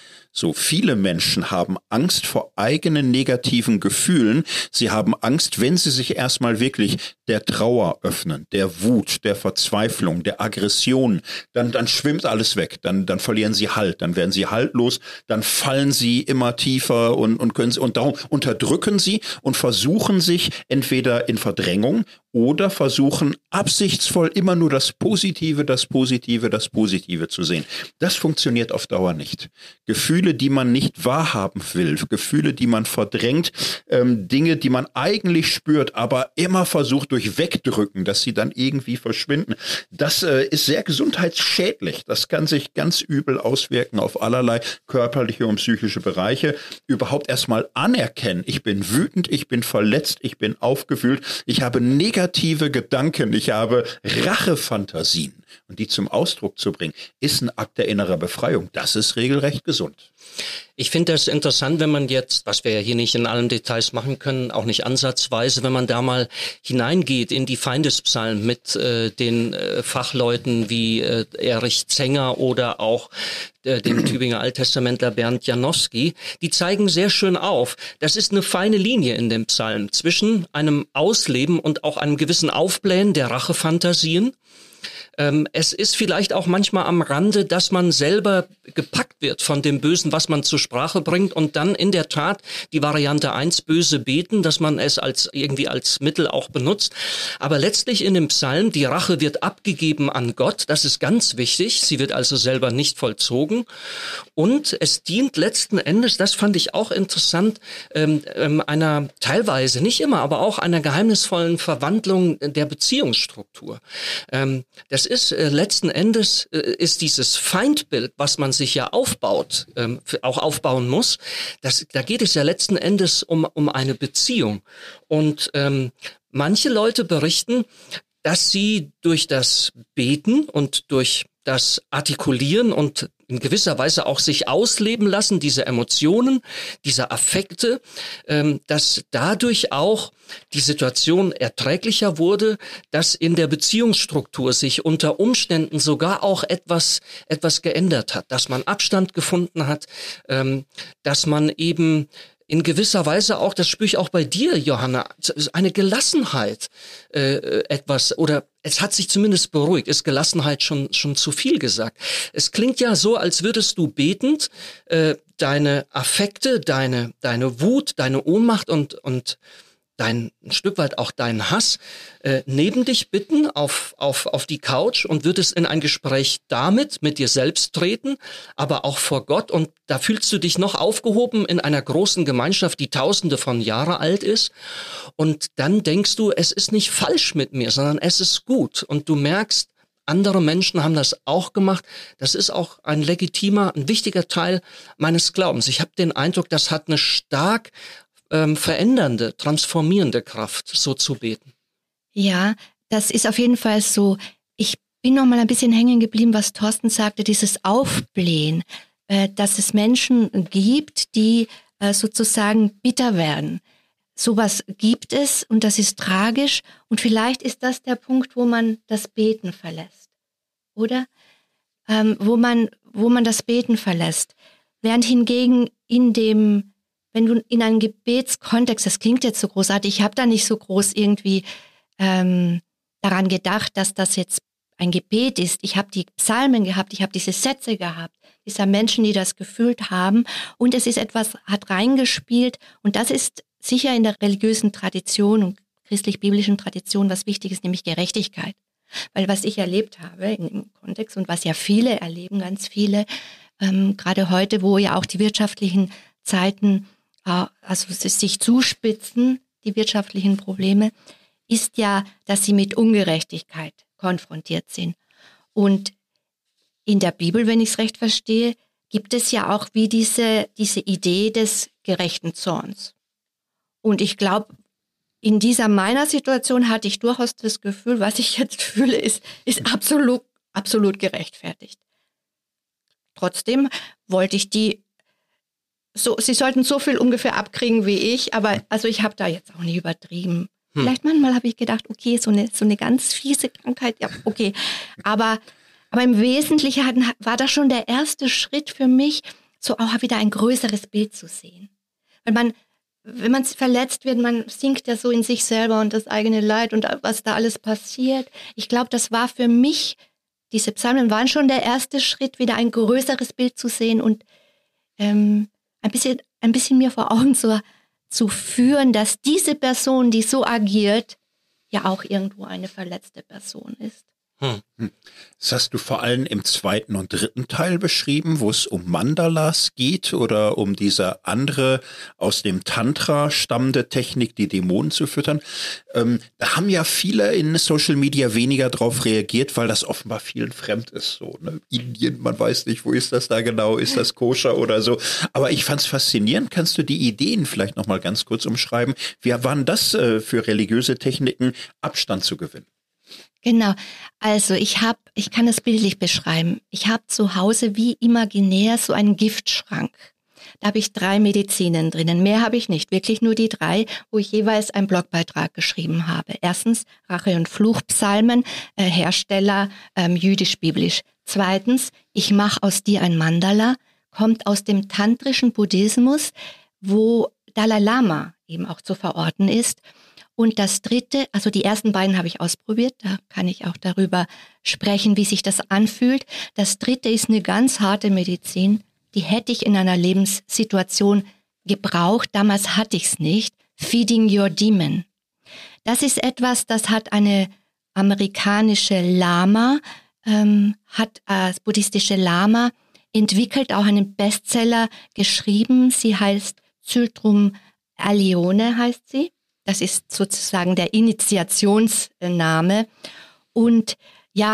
So viele Menschen haben Angst vor eigenen negativen Gefühlen. Sie haben Angst, wenn sie sich erstmal wirklich der Trauer öffnen, der Wut, der Verzweiflung, der Aggression, dann, dann schwimmt alles weg. Dann, dann verlieren sie Halt, dann werden sie haltlos, dann fallen sie immer tiefer und, und können sie, und darum unterdrücken sie und versuchen sich entweder in Verdrängung oder versuchen absichtsvoll immer nur das Positive, das Positive, das Positive zu sehen. Das funktioniert auf Dauer nicht. Gefühle, die man nicht wahrhaben will, Gefühle, die man verdrängt, ähm, Dinge, die man eigentlich spürt, aber immer versucht durch Wegdrücken, dass sie dann irgendwie verschwinden. Das äh, ist sehr gesundheitsschädlich. Das kann sich ganz übel auswirken auf allerlei körperliche und psychische Bereiche. Überhaupt erstmal anerkennen, ich bin wütend, ich bin verletzt, ich bin aufgewühlt, ich habe negative Negative Gedanken, ich habe Rachefantasien und die zum Ausdruck zu bringen, ist ein Akt der innerer Befreiung. Das ist regelrecht gesund. Ich finde das interessant, wenn man jetzt, was wir ja hier nicht in allen Details machen können, auch nicht ansatzweise, wenn man da mal hineingeht in die Feindespsalmen mit äh, den äh, Fachleuten wie äh, Erich Zenger oder auch äh, dem Tübinger Alttestamentler Bernd Janowski, die zeigen sehr schön auf, das ist eine feine Linie in dem Psalm zwischen einem Ausleben und auch einem gewissen Aufblähen der Rachefantasien. Es ist vielleicht auch manchmal am Rande, dass man selber gepackt wird von dem Bösen, was man zur Sprache bringt und dann in der Tat die Variante eins böse beten, dass man es als irgendwie als Mittel auch benutzt. Aber letztlich in dem Psalm, die Rache wird abgegeben an Gott, das ist ganz wichtig, sie wird also selber nicht vollzogen und es dient letzten Endes, das fand ich auch interessant, ähm, ähm, einer teilweise, nicht immer, aber auch einer geheimnisvollen Verwandlung der Beziehungsstruktur. Ähm, das ist äh, letzten Endes äh, ist dieses Feindbild, was man sich ja aufbaut, ähm, auch aufbauen muss, das, da geht es ja letzten Endes um, um eine Beziehung. Und ähm, manche Leute berichten, dass sie durch das Beten und durch das Artikulieren und in gewisser Weise auch sich ausleben lassen, diese Emotionen, diese Affekte, ähm, dass dadurch auch die Situation erträglicher wurde, dass in der Beziehungsstruktur sich unter Umständen sogar auch etwas etwas geändert hat, dass man Abstand gefunden hat, ähm, dass man eben in gewisser Weise auch, das spüre ich auch bei dir, Johanna, eine Gelassenheit, äh, etwas, oder es hat sich zumindest beruhigt. Ist Gelassenheit schon schon zu viel gesagt? Es klingt ja so, als würdest du betend äh, deine Affekte, deine deine Wut, deine Ohnmacht und und dein ein Stück weit auch deinen Hass äh, neben dich bitten auf auf auf die Couch und würdest in ein Gespräch damit mit dir selbst treten, aber auch vor Gott, und da fühlst du dich noch aufgehoben in einer großen Gemeinschaft, die Tausende von Jahren alt ist, und dann denkst du, es ist nicht falsch mit mir, sondern es ist gut, und du merkst, andere Menschen haben das auch gemacht. Das ist auch ein legitimer, ein wichtiger Teil meines Glaubens. Ich habe den Eindruck, das hat eine stark Ähm, verändernde, transformierende Kraft, so zu beten. Ja, das ist auf jeden Fall so. Ich bin noch mal ein bisschen hängen geblieben, was Thorsten sagte, dieses Aufblähen, äh, dass es Menschen gibt, die äh, sozusagen bitter werden. Sowas gibt es, und das ist tragisch, und vielleicht ist das der Punkt, wo man das Beten verlässt, oder? Ähm, wo man, wo man das Beten verlässt. Während hingegen in dem Wenn du in einem Gebetskontext, das klingt jetzt so großartig, ich habe da nicht so groß irgendwie ähm, daran gedacht, dass das jetzt ein Gebet ist. Ich habe die Psalmen gehabt, ich habe diese Sätze gehabt, dieser Menschen, die das gefühlt haben, und es ist etwas, hat reingespielt, und das ist sicher in der religiösen Tradition und christlich-biblischen Tradition was Wichtiges, nämlich Gerechtigkeit. Weil was ich erlebt habe im Kontext und was ja viele erleben, ganz viele, ähm, gerade heute, wo ja auch die wirtschaftlichen Zeiten also sich zuspitzen, die wirtschaftlichen Probleme, ist ja, dass sie mit Ungerechtigkeit konfrontiert sind. Und in der Bibel, wenn ich es recht verstehe, gibt es ja auch wie diese, diese Idee des gerechten Zorns. Und ich glaube, in dieser meiner Situation hatte ich durchaus das Gefühl, was ich jetzt fühle, ist, ist absolut, absolut gerechtfertigt. Trotzdem wollte ich die So, sie sollten so viel ungefähr abkriegen wie ich, aber also ich habe da jetzt auch nicht übertrieben. Hm. Vielleicht manchmal habe ich gedacht, okay, so eine so eine ganz fiese Krankheit, ja, okay. Aber, aber im Wesentlichen hat, war das schon der erste Schritt für mich, so auch wieder ein größeres Bild zu sehen. Weil man, wenn man verletzt wird, man sinkt ja so in sich selber und das eigene Leid und was da alles passiert. Ich glaube, das war für mich, diese Psalmen waren schon der erste Schritt, wieder ein größeres Bild zu sehen und ähm, ein bisschen, ein bisschen mir vor Augen zu, zu führen, dass diese Person, die so agiert, ja auch irgendwo eine verletzte Person ist. Hm. Das hast du vor allem im zweiten und dritten Teil beschrieben, wo es um Mandalas geht oder um diese andere aus dem Tantra stammende Technik, die Dämonen zu füttern. Ähm, da haben ja viele in Social Media weniger drauf reagiert, weil das offenbar vielen fremd ist. So, ne? Indien, man weiß nicht, wo ist das da genau, ist das koscher oder so. Aber ich fand's faszinierend. Kannst du die Ideen vielleicht noch mal ganz kurz umschreiben? Wie waren das äh, für religiöse Techniken, Abstand zu gewinnen? Genau, also ich habe, ich kann es bildlich beschreiben. Ich habe zu Hause wie imaginär so einen Giftschrank. Da habe ich drei Medizinen drinnen. Mehr habe ich nicht, wirklich nur die drei, wo ich jeweils einen Blogbeitrag geschrieben habe. Erstens Rache- und Fluchpsalmen, äh, Hersteller ähm, jüdisch-biblisch. Zweitens, ich mache aus dir ein Mandala, kommt aus dem tantrischen Buddhismus, wo Dalai Lama eben auch zu verorten ist. Und das dritte, also die ersten beiden habe ich ausprobiert, da kann ich auch darüber sprechen, wie sich das anfühlt. Das dritte ist eine ganz harte Medizin, die hätte ich in einer Lebenssituation gebraucht, damals hatte ich es nicht. Feeding your demon. Das ist etwas, das hat eine amerikanische Lama, ähm, hat als buddhistische Lama entwickelt, auch einen Bestseller geschrieben. Sie heißt Zyltrum Allione, heißt sie. Das ist sozusagen der Initiationsname. Und ja,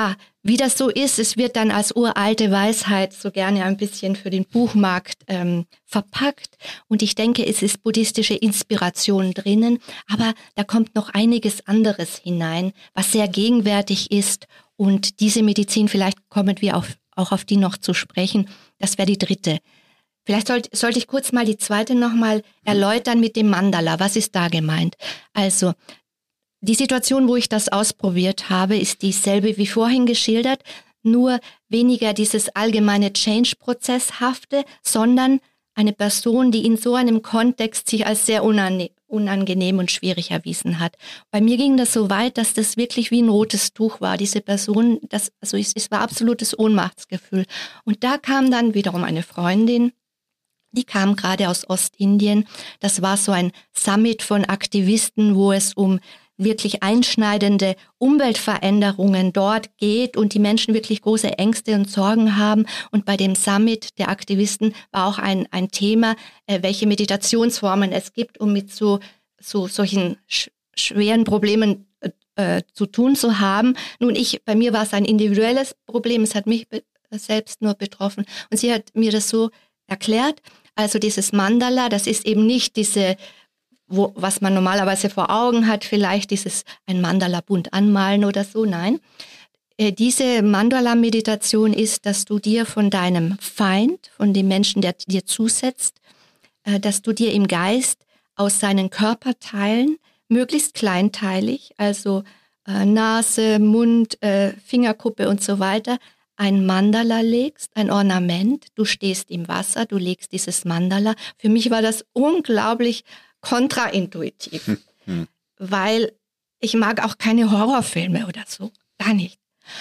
wie das so ist, es wird dann als uralte Weisheit so gerne ein bisschen für den Buchmarkt ähm, verpackt. Und ich denke, es ist buddhistische Inspiration drinnen, aber da kommt noch einiges anderes hinein, was sehr gegenwärtig ist. Und diese Medizin, vielleicht kommen wir auf, auch auf die noch zu sprechen, das wäre die dritte. Vielleicht sollte, sollte ich kurz mal die zweite nochmal erläutern mit dem Mandala. Was ist da gemeint? Also, die Situation, wo ich das ausprobiert habe, ist dieselbe wie vorhin geschildert, nur weniger dieses allgemeine Change-Prozesshafte, sondern eine Person, die in so einem Kontext sich als sehr unangenehm und schwierig erwiesen hat. Bei mir ging das so weit, dass das wirklich wie ein rotes Tuch war. Diese Person, das, also es, es war absolutes Ohnmachtsgefühl. Und da kam dann wiederum eine Freundin, die kam gerade aus Ostindien. Das war so ein Summit von Aktivisten, wo es um wirklich einschneidende Umweltveränderungen dort geht und die Menschen wirklich große Ängste und Sorgen haben. Und bei dem Summit der Aktivisten war auch ein, ein Thema, äh, welche Meditationsformen es gibt, um mit so, so solchen sch- schweren Problemen äh, zu tun zu haben. Nun, ich, bei mir war es ein individuelles Problem, es hat mich be- selbst nur betroffen. Und sie hat mir das so erklärt, also dieses Mandala, das ist eben nicht diese Wo, was man normalerweise vor Augen hat, vielleicht dieses ein Mandala bunt anmalen oder so, nein. Äh, diese Mandala-Meditation ist, dass du dir von deinem Feind, von dem Menschen, der dir zusetzt, äh, dass du dir im Geist aus seinen Körperteilen, möglichst kleinteilig, also äh, Nase, Mund, äh, Fingerkuppe und so weiter, ein Mandala legst, ein Ornament. Du stehst im Wasser, du legst dieses Mandala. Für mich war das unglaublich kontraintuitiv, hm, hm. weil ich mag auch keine Horrorfilme oder so, gar nicht.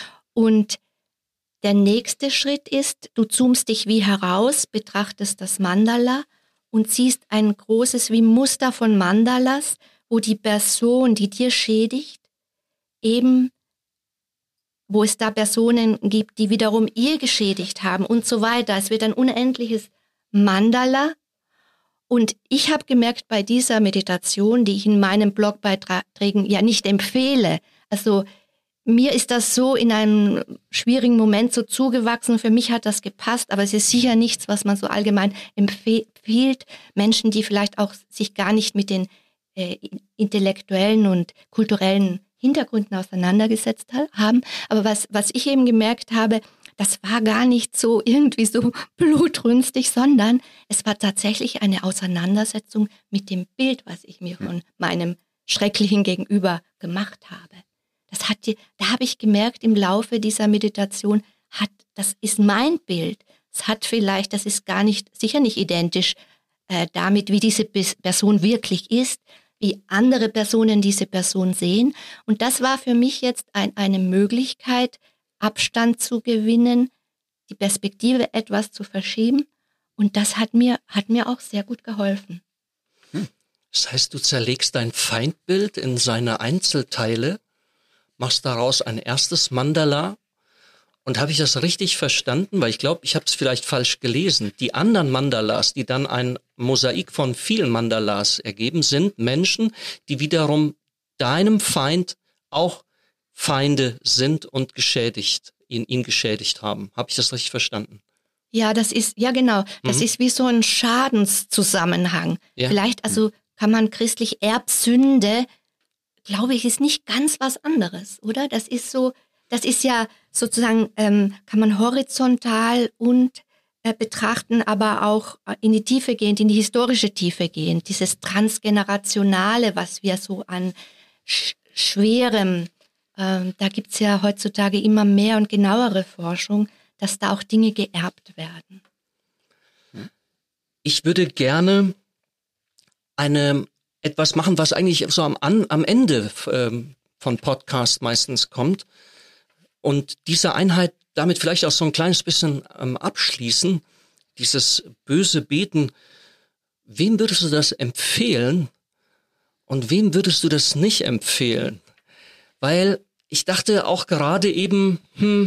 Und der nächste Schritt ist, du zoomst dich wie heraus, betrachtest das Mandala und siehst ein großes wie Muster von Mandalas, wo die Person, die dir schädigt, eben, wo es da Personen gibt, die wiederum ihr geschädigt haben und so weiter. Es wird ein unendliches Mandala. Und ich habe gemerkt bei dieser Meditation, die ich in meinen Blogbeiträgen ja nicht empfehle, also mir ist das so in einem schwierigen Moment so zugewachsen, für mich hat das gepasst, aber es ist sicher nichts, was man so allgemein empfiehlt, Menschen, die vielleicht auch sich gar nicht mit den äh, intellektuellen und kulturellen Hintergründen auseinandergesetzt haben. Aber was, was ich eben gemerkt habe, das war gar nicht so irgendwie so blutrünstig, sondern es war tatsächlich eine Auseinandersetzung mit dem Bild, was ich mir von meinem schrecklichen Gegenüber gemacht habe. Das hat die, da habe ich gemerkt im Laufe dieser Meditation, hat, das ist mein Bild. Es hat vielleicht, das ist gar nicht, sicher nicht identisch äh, damit, wie diese Person wirklich ist, wie andere Personen diese Person sehen. Und das war für mich jetzt ein, eine Möglichkeit, Abstand zu gewinnen, die Perspektive etwas zu verschieben. Und das hat mir, hat mir auch sehr gut geholfen. Das heißt, du zerlegst dein Feindbild in seine Einzelteile, machst daraus ein erstes Mandala. Und habe ich das richtig verstanden? Weil ich glaube, ich habe es vielleicht falsch gelesen. Die anderen Mandalas, die dann ein Mosaik von vielen Mandalas ergeben, sind Menschen, die wiederum deinem Feind auch Feinde sind und geschädigt, ihn, ihn geschädigt haben. Habe ich das richtig verstanden? Ja, das ist, ja genau, das mhm. ist wie so ein Schadenszusammenhang. Ja. Vielleicht, also kann man christlich Erbsünde, glaube ich, ist nicht ganz was anderes, oder? Das ist so, das ist ja sozusagen, ähm, kann man horizontal und äh, betrachten, aber auch in die Tiefe gehend, in die historische Tiefe gehend. Dieses Transgenerationale, was wir so an sch- schwerem, ähm, da gibt's ja heutzutage immer mehr und genauere Forschung, dass da auch Dinge geerbt werden. Ich würde gerne eine etwas machen, was eigentlich so am, am Ende ähm, von Podcast meistens kommt. Und diese Einheit damit vielleicht auch so ein kleines bisschen ähm, abschließen, dieses böse Beten. Wem würdest du das empfehlen und wem würdest du das nicht empfehlen? Weil ich dachte auch gerade eben, hm,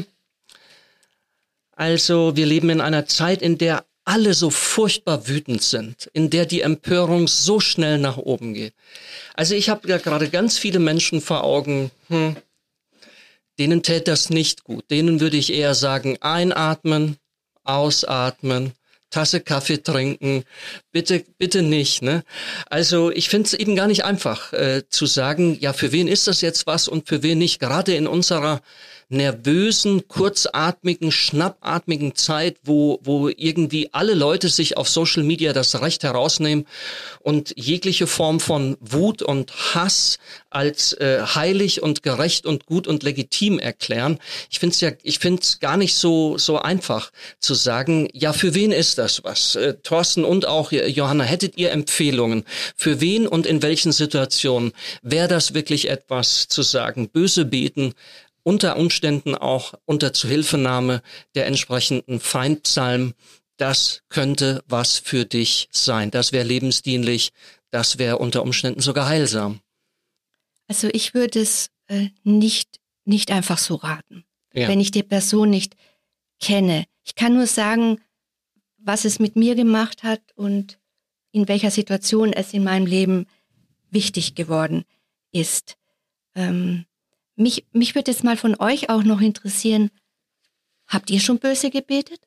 also wir leben in einer Zeit, in der alle so furchtbar wütend sind, in der die Empörung so schnell nach oben geht. Also ich habe ja gerade ganz viele Menschen vor Augen, hm, denen täte das nicht gut. Denen würde ich eher sagen, einatmen, ausatmen, Tasse Kaffee trinken, bitte, bitte nicht, ne? Also ich finde es eben gar nicht einfach äh, zu sagen, ja, für wen ist das jetzt was und für wen nicht. Gerade in unserer nervösen, kurzatmigen, schnappatmigen Zeit, wo wo irgendwie alle Leute sich auf Social Media das Recht herausnehmen und jegliche Form von Wut und Hass als äh, heilig und gerecht und gut und legitim erklären. Ich finde es ja, ich finde es gar nicht so so einfach zu sagen, ja, für wen ist das was? Äh, Thorsten und auch Johanna, hättet ihr Empfehlungen? Für wen und in welchen Situationen wäre das wirklich etwas zu sagen? Böse beten, unter Umständen auch unter Zuhilfenahme der entsprechenden Feindpsalmen. Das könnte was für dich sein. Das wäre lebensdienlich. Das wäre unter Umständen sogar heilsam. Also ich würde es äh, nicht, nicht einfach so raten, Ja. wenn ich die Person nicht kenne. Ich kann nur sagen, was es mit mir gemacht hat und in welcher Situation es in meinem Leben wichtig geworden ist. Ähm, mich, mich würde jetzt mal von euch auch noch interessieren, habt ihr schon böse gebetet?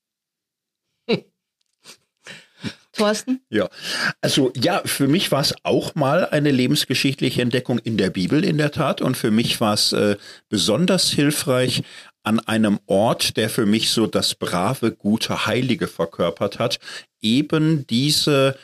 Thorsten? Ja, also ja, für mich war es auch mal eine lebensgeschichtliche Entdeckung in der Bibel in der Tat und für mich war es äh, besonders hilfreich an einem Ort, der für mich so das brave, gute, Heilige verkörpert hat, eben diese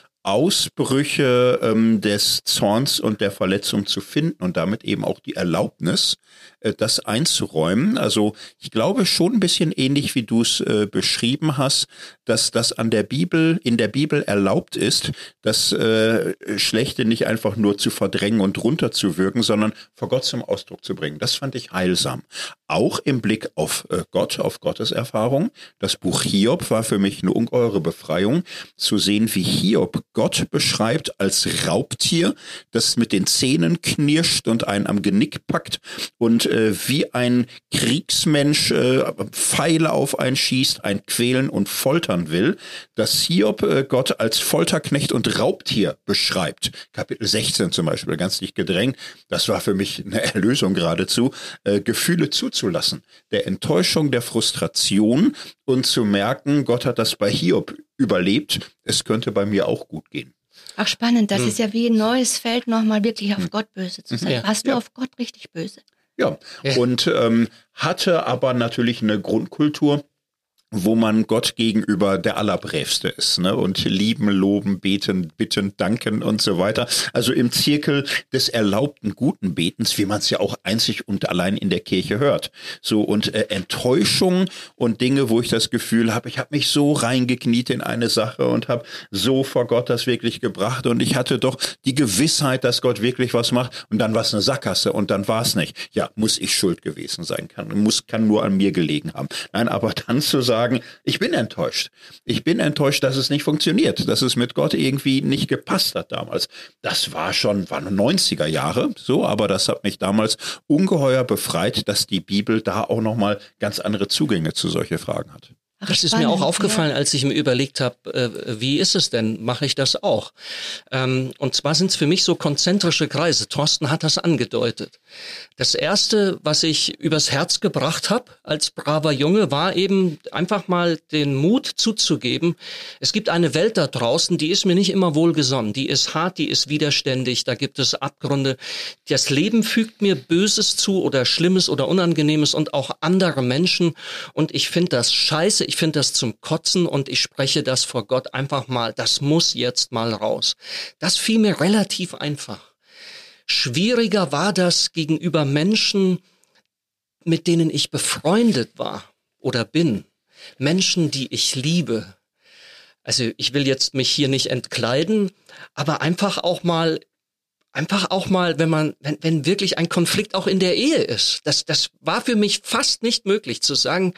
Ausbrüche ähm, des Zorns und der Verletzung zu finden und damit eben auch die Erlaubnis, äh, das einzuräumen. Also ich glaube schon ein bisschen ähnlich, wie du es äh, beschrieben hast, dass das an der Bibel, in der Bibel erlaubt ist, das äh, Schlechte nicht einfach nur zu verdrängen und runterzuwirken, sondern vor Gott zum Ausdruck zu bringen. Das fand ich heilsam. Auch im Blick auf äh, Gott, auf Gottes Erfahrung. Das Buch Hiob war für mich eine ungeheure Befreiung, zu sehen, wie Hiob Gott beschreibt als Raubtier, das mit den Zähnen knirscht und einen am Genick packt und äh, wie ein Kriegsmensch äh, Pfeile auf einen schießt, ein quälen und foltern will, dass Hiob äh, Gott als Folterknecht und Raubtier beschreibt. Kapitel sechzehn zum Beispiel, ganz dicht gedrängt. Das war für mich eine Erlösung geradezu, äh, Gefühle zuzulassen, der Enttäuschung, der Frustration und zu merken, Gott hat das bei Hiob überlebt, es könnte bei mir auch gut gehen. Ach spannend, das Hm. ist ja wie ein neues Feld, nochmal wirklich auf Gott böse zu sein. Ja. Warst du Ja. auf Gott richtig böse? Ja, Ja. und ähm, hatte aber natürlich eine Grundkultur, wo man Gott gegenüber der Allerbrävste ist, ne? Und lieben, loben, beten, bitten, danken und so weiter. Also im Zirkel des erlaubten guten Betens, wie man es ja auch einzig und allein in der Kirche hört. So und äh, Enttäuschung und Dinge, wo ich das Gefühl habe, ich habe mich so reingekniet in eine Sache und habe so vor Gott das wirklich gebracht und ich hatte doch die Gewissheit, dass Gott wirklich was macht und dann war es eine Sackgasse und dann war es nicht. Ja, muss ich schuld gewesen sein, kann, muss, kann nur an mir gelegen haben. Nein, aber dann zu sagen, ich bin enttäuscht. Ich bin enttäuscht, dass es nicht funktioniert, dass es mit Gott irgendwie nicht gepasst hat damals. Das war schon, waren neunziger Jahre, so, aber das hat mich damals ungeheuer befreit, dass die Bibel da auch nochmal ganz andere Zugänge zu solche Fragen hat. Ach, Das ist spannend, mir auch aufgefallen, ja. als ich mir überlegt habe, äh, wie ist es denn? Mache ich das auch? Ähm, und zwar sind es für mich so konzentrische Kreise. Thorsten hat das angedeutet. Das Erste, was ich übers Herz gebracht habe als braver Junge, war eben einfach mal den Mut zuzugeben, es gibt eine Welt da draußen, die ist mir nicht immer wohlgesonnen. Die ist hart, die ist widerständig, da gibt es Abgründe. Das Leben fügt mir Böses zu oder Schlimmes oder Unangenehmes und auch andere Menschen. Und ich finde das scheiße. Ich finde das zum Kotzen und ich spreche das vor Gott einfach mal, das muss jetzt mal raus. Das fiel mir relativ einfach. Schwieriger war das gegenüber Menschen, mit denen ich befreundet war oder bin. Menschen, die ich liebe. Also ich will jetzt mich hier nicht entkleiden, aber einfach auch mal Einfach auch mal, wenn man, wenn, wenn wirklich ein Konflikt auch in der Ehe ist. Das, das war für mich fast nicht möglich zu sagen,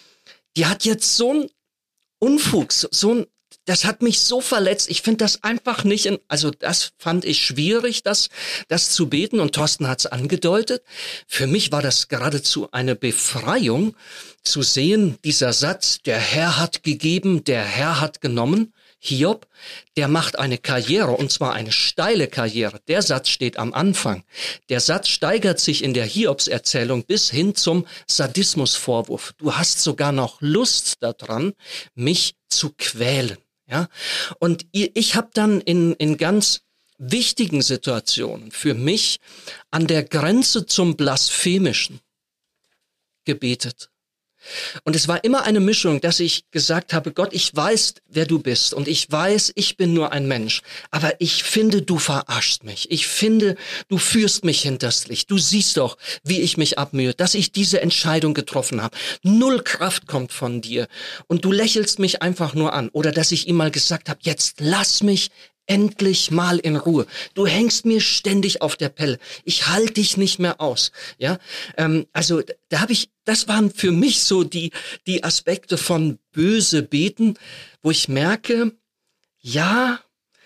die hat jetzt so ein Unfug, so, so ein, das hat mich so verletzt. Ich finde das einfach nicht, in, also das fand ich schwierig, das, das zu beten. Und Thorsten hat es angedeutet. Für mich war das geradezu eine Befreiung, zu sehen, dieser Satz, der Herr hat gegeben, der Herr hat genommen. Hiob, der macht eine Karriere, und zwar eine steile Karriere. Der Satz steht am Anfang. Der Satz steigert sich in der Hiobs-Erzählung bis hin zum Sadismusvorwurf. Du hast sogar noch Lust daran, mich zu quälen. Ja? Und ich habe dann in, in ganz wichtigen Situationen für mich an der Grenze zum Blasphemischen gebetet. Und es war immer eine Mischung, dass ich gesagt habe, Gott, ich weiß, wer du bist und ich weiß, ich bin nur ein Mensch, aber ich finde, du verarschst mich. Ich finde, du führst mich hinters Licht. Du siehst doch, wie ich mich abmühe, dass ich diese Entscheidung getroffen habe. Null Kraft kommt von dir und du lächelst mich einfach nur an. Oder dass ich ihm mal gesagt habe, jetzt lass mich endlich mal in Ruhe. Du hängst mir ständig auf der Pelle. Ich halte dich nicht mehr aus. Ja, ähm, also da habe ich, das waren für mich so die die Aspekte von böse beten, wo ich merke, ja,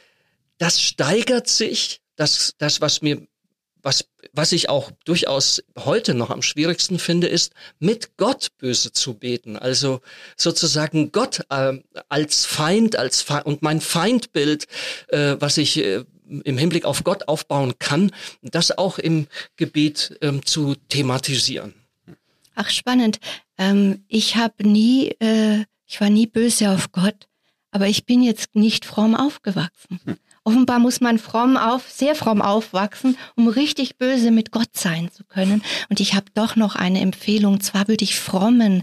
das steigert sich. Das das was mir was was ich auch durchaus heute noch am schwierigsten finde, ist, mit Gott böse zu beten. Also sozusagen Gott äh, als Feind, als Fe- und mein Feindbild, äh, was ich äh, im Hinblick auf Gott aufbauen kann, das auch im Gebet ähm, zu thematisieren. Ach, spannend. Ähm, ich habe nie, äh, ich war nie böse auf Gott, aber ich bin jetzt nicht fromm aufgewachsen. Hm. Offenbar muss man fromm auf, sehr fromm aufwachsen, um richtig böse mit Gott sein zu können. Und ich habe doch noch eine Empfehlung. Zwar würde ich frommen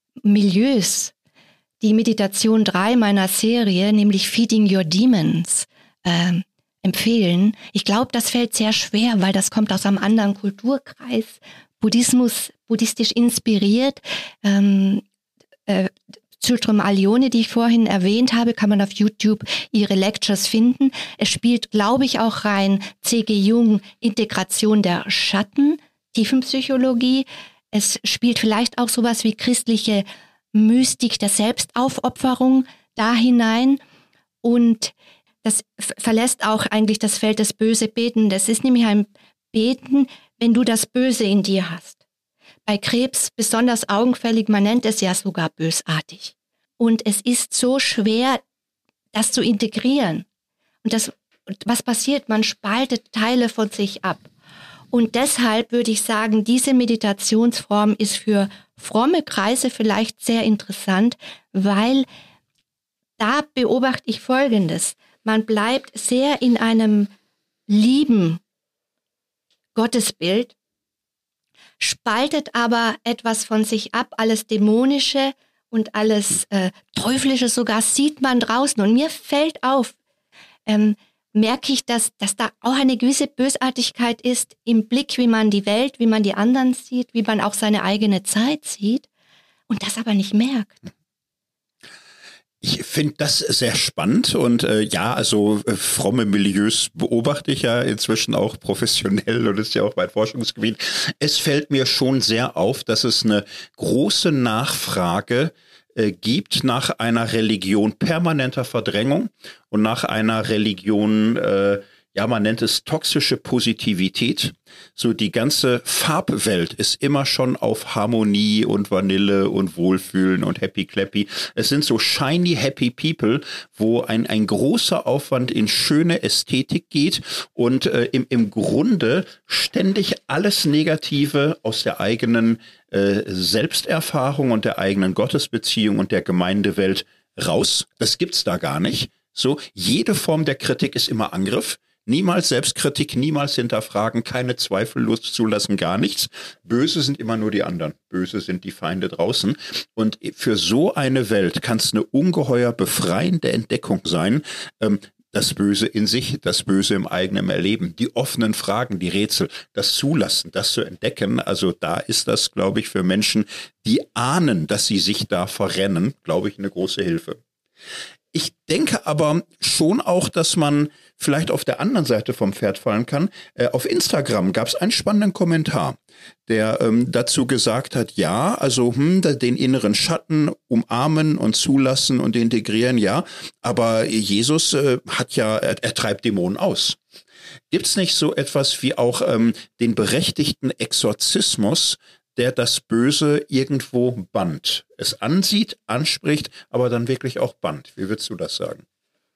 Milieus die Meditation drei meiner Serie, nämlich Feeding Your Demons, äh, empfehlen. Ich glaube, das fällt sehr schwer, weil das kommt aus einem anderen Kulturkreis. Buddhismus, buddhistisch inspiriert. Ähm, äh, Zyltrum Allione, die ich vorhin erwähnt habe, kann man auf YouTube ihre Lectures finden. Es spielt, glaube ich, auch rein C G Jung, Integration der Schatten, Tiefenpsychologie. Es spielt vielleicht auch sowas wie christliche Mystik der Selbstaufopferung da hinein. Und das verlässt auch eigentlich das Feld des böse Beten. Das ist nämlich ein Beten, wenn du das Böse in dir hast. Bei Krebs besonders augenfällig, man nennt es ja sogar bösartig. Und es ist so schwer, das zu integrieren. Und das, was passiert? Man spaltet Teile von sich ab. Und deshalb würde ich sagen, diese Meditationsform ist für fromme Kreise vielleicht sehr interessant, weil da beobachte ich Folgendes. Man bleibt sehr in einem lieben Gottesbild, spaltet aber etwas von sich ab, alles Dämonische und alles äh, Teuflische sogar sieht man draußen. Und mir fällt auf, ähm, merke ich, dass, dass da auch eine gewisse Bösartigkeit ist im Blick, wie man die Welt, wie man die anderen sieht, wie man auch seine eigene Zeit sieht und das aber nicht merkt. Ich finde das sehr spannend und äh, ja, also äh, fromme Milieus beobachte ich ja inzwischen auch professionell und ist ja auch mein Forschungsgebiet. Es fällt mir schon sehr auf, dass es eine große Nachfrage äh, gibt nach einer Religion permanenter Verdrängung und nach einer Religion, äh, ja, man nennt es toxische Positivität. So die ganze Farbwelt ist immer schon auf Harmonie und Vanille und Wohlfühlen und Happy Clappy. Es sind so shiny happy people, wo ein ein großer Aufwand in schöne Ästhetik geht und äh, im im Grunde ständig alles Negative aus der eigenen äh, Selbsterfahrung und der eigenen Gottesbeziehung und der Gemeindewelt raus. Das gibt's da gar nicht. So jede Form der Kritik ist immer Angriff. Niemals Selbstkritik, niemals hinterfragen, keine Zweifel loszulassen, gar nichts. Böse sind immer nur die anderen. Böse sind die Feinde draußen. Und für so eine Welt kann es eine ungeheuer befreiende Entdeckung sein, ähm, das Böse in sich, das Böse im eigenen Erleben, die offenen Fragen, die Rätsel, das Zulassen, das zu entdecken. Also da ist das, glaube ich, für Menschen, die ahnen, dass sie sich da verrennen, glaube ich, eine große Hilfe. Ich denke aber schon auch, dass man vielleicht auf der anderen Seite vom Pferd fallen kann. Äh, auf Instagram gab es einen spannenden Kommentar, der ähm, dazu gesagt hat, ja, also hm, den inneren Schatten umarmen und zulassen und integrieren, ja, aber Jesus äh, hat ja, er, er treibt Dämonen aus. Gibt's nicht so etwas wie auch ähm, den berechtigten Exorzismus, der das Böse irgendwo bannt, es ansieht, anspricht, aber dann wirklich auch bannt? Wie würdest du das sagen?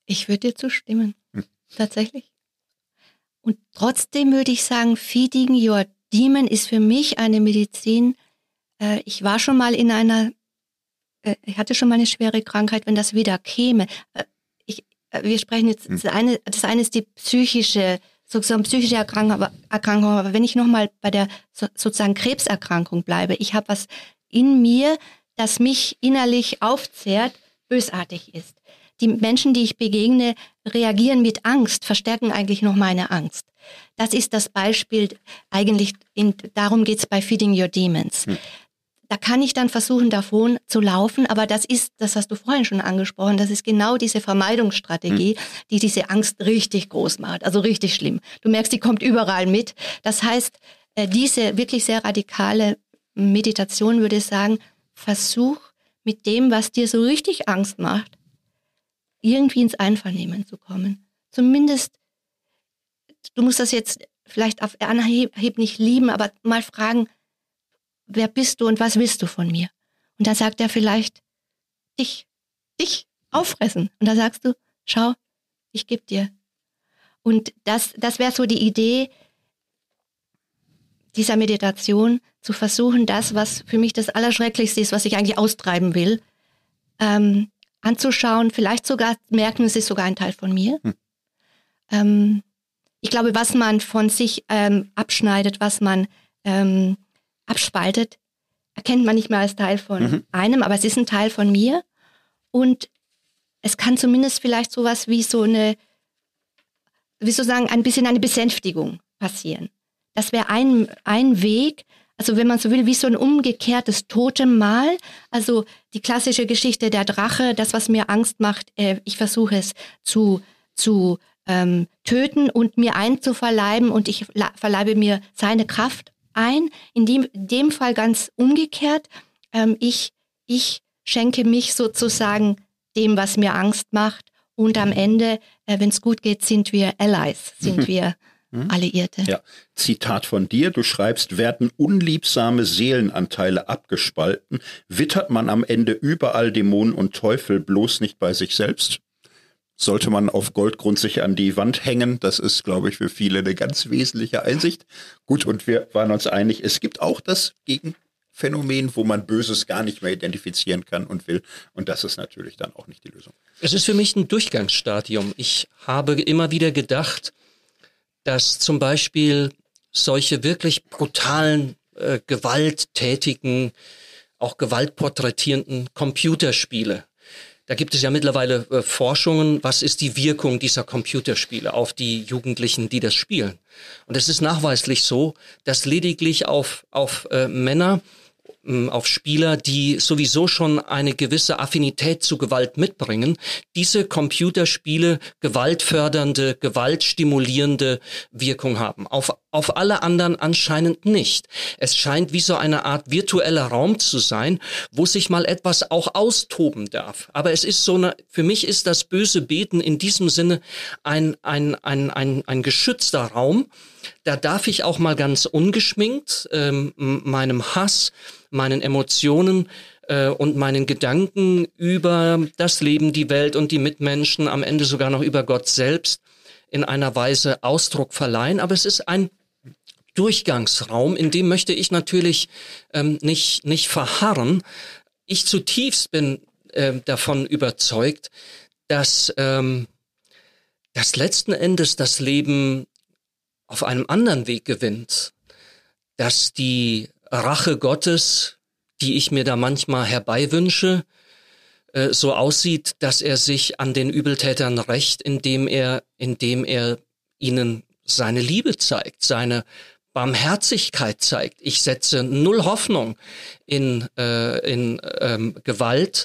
Ich würde dir zustimmen, hm. tatsächlich. Und trotzdem würde ich sagen, Feeding Your Demon ist für mich eine Medizin. Äh, ich war schon mal in einer, äh, ich hatte schon mal eine schwere Krankheit, wenn das wieder käme. Äh, ich, äh, wir sprechen jetzt, hm. das, eine, das eine ist die psychische, sozusagen psychische Erkrankung, Erkrankung, aber wenn ich nochmal bei der so, sozusagen Krebserkrankung bleibe, ich habe was in mir, das mich innerlich aufzehrt, bösartig ist. Die Menschen, die ich begegne, reagieren mit Angst, verstärken eigentlich noch meine Angst. Das ist das Beispiel, eigentlich, in, darum geht's bei Feeding Your Demons. Hm. Da kann ich dann versuchen, davon zu laufen, aber das ist, das hast du vorhin schon angesprochen, das ist genau diese Vermeidungsstrategie, hm. die diese Angst richtig groß macht, also richtig schlimm. Du merkst, die kommt überall mit. Das heißt, diese wirklich sehr radikale Meditation würde ich sagen, versuch mit dem, was dir so richtig Angst macht, irgendwie ins Einvernehmen zu kommen. Zumindest, du musst das jetzt vielleicht auf Anhieb nicht lieben, aber mal fragen, wer bist du und was willst du von mir? Und dann sagt er vielleicht, dich, dich auffressen. Und da sagst du, schau, ich gebe dir. Und das, das wäre so die Idee dieser Meditation, zu versuchen, das, was für mich das Allerschrecklichste ist, was ich eigentlich austreiben will, ähm, anzuschauen, vielleicht sogar merken, es ist sogar ein Teil von mir. Hm. Ähm, ich glaube, was man von sich ähm, abschneidet, was man ähm, abspaltet, erkennt man nicht mehr als Teil von mhm. einem, aber es ist ein Teil von mir. Und es kann zumindest vielleicht sowas wie so eine, wie so sagen, ein bisschen eine Besänftigung passieren. Das wäre ein, ein Weg, also wenn man so will, wie so ein umgekehrtes Totemmahl. Also die klassische Geschichte der Drache, das, was mir Angst macht, äh, ich versuche es zu, zu ähm, töten und mir einzuverleiben und ich la- verleibe mir seine Kraft ein. In dem, in dem Fall ganz umgekehrt. Ähm, ich, ich schenke mich sozusagen dem, was mir Angst macht. Und am Ende, äh, wenn es gut geht, sind wir Allies, sind wir Alliierte. Ja, Zitat von dir, du schreibst, werden unliebsame Seelenanteile abgespalten, wittert man am Ende überall Dämonen und Teufel, bloß nicht bei sich selbst? Sollte man auf Goldgrund sich an die Wand hängen? Das ist, glaube ich, für viele eine ganz wesentliche Einsicht. Gut, und wir waren uns einig, es gibt auch das Gegenphänomen, wo man Böses gar nicht mehr identifizieren kann und will. Und das ist natürlich dann auch nicht die Lösung. Es ist für mich ein Durchgangsstadium. Ich habe immer wieder gedacht, dass zum Beispiel solche wirklich brutalen, äh, gewalttätigen, auch gewaltporträtierenden Computerspiele, da gibt es ja mittlerweile äh, Forschungen, was ist die Wirkung dieser Computerspiele auf die Jugendlichen, die das spielen. Und es ist nachweislich so, dass lediglich auf, auf äh, Männer, auf Spieler, die sowieso schon eine gewisse Affinität zu Gewalt mitbringen, diese Computerspiele gewaltfördernde, gewaltstimulierende Wirkung haben. Auf, auf alle anderen anscheinend nicht. Es scheint wie so eine Art virtueller Raum zu sein, wo sich mal etwas auch austoben darf. Aber es ist so eine, für mich ist das böse Beten in diesem Sinne ein, ein, ein, ein, ein geschützter Raum. Da darf ich auch mal ganz ungeschminkt ähm, meinem Hass, meinen Emotionen äh, und meinen Gedanken über das Leben, die Welt und die Mitmenschen, am Ende sogar noch über Gott selbst in einer Weise Ausdruck verleihen. Aber es ist ein Durchgangsraum, in dem möchte ich natürlich ähm, nicht, nicht verharren. Ich zutiefst bin äh, davon überzeugt, dass, ähm, dass letzten Endes das Leben auf einem anderen Weg gewinnt, dass die Rache Gottes, die ich mir da manchmal herbeiwünsche, äh, so aussieht, dass er sich an den Übeltätern rächt, indem er, indem er ihnen seine Liebe zeigt, seine Barmherzigkeit zeigt. Ich setze null Hoffnung in, äh, in ähm, Gewalt,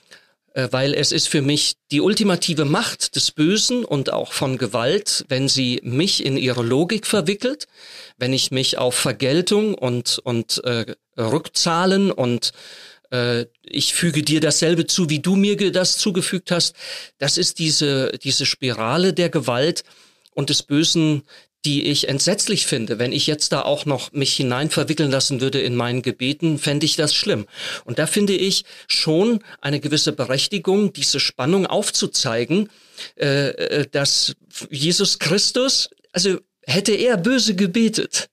weil es ist für mich die ultimative Macht des Bösen und auch von Gewalt, wenn sie mich in ihre Logik verwickelt, wenn ich mich auf Vergeltung und und äh, Rückzahlen und äh, ich füge dir dasselbe zu, wie du mir das zugefügt hast. Das ist diese diese Spirale der Gewalt und des Bösen, die ich entsetzlich finde. Wenn ich jetzt da auch noch mich hinein verwickeln lassen würde in meinen Gebeten, fände ich das schlimm. Und da finde ich schon eine gewisse Berechtigung, diese Spannung aufzuzeigen, äh, dass Jesus Christus, also hätte er böse gebetet.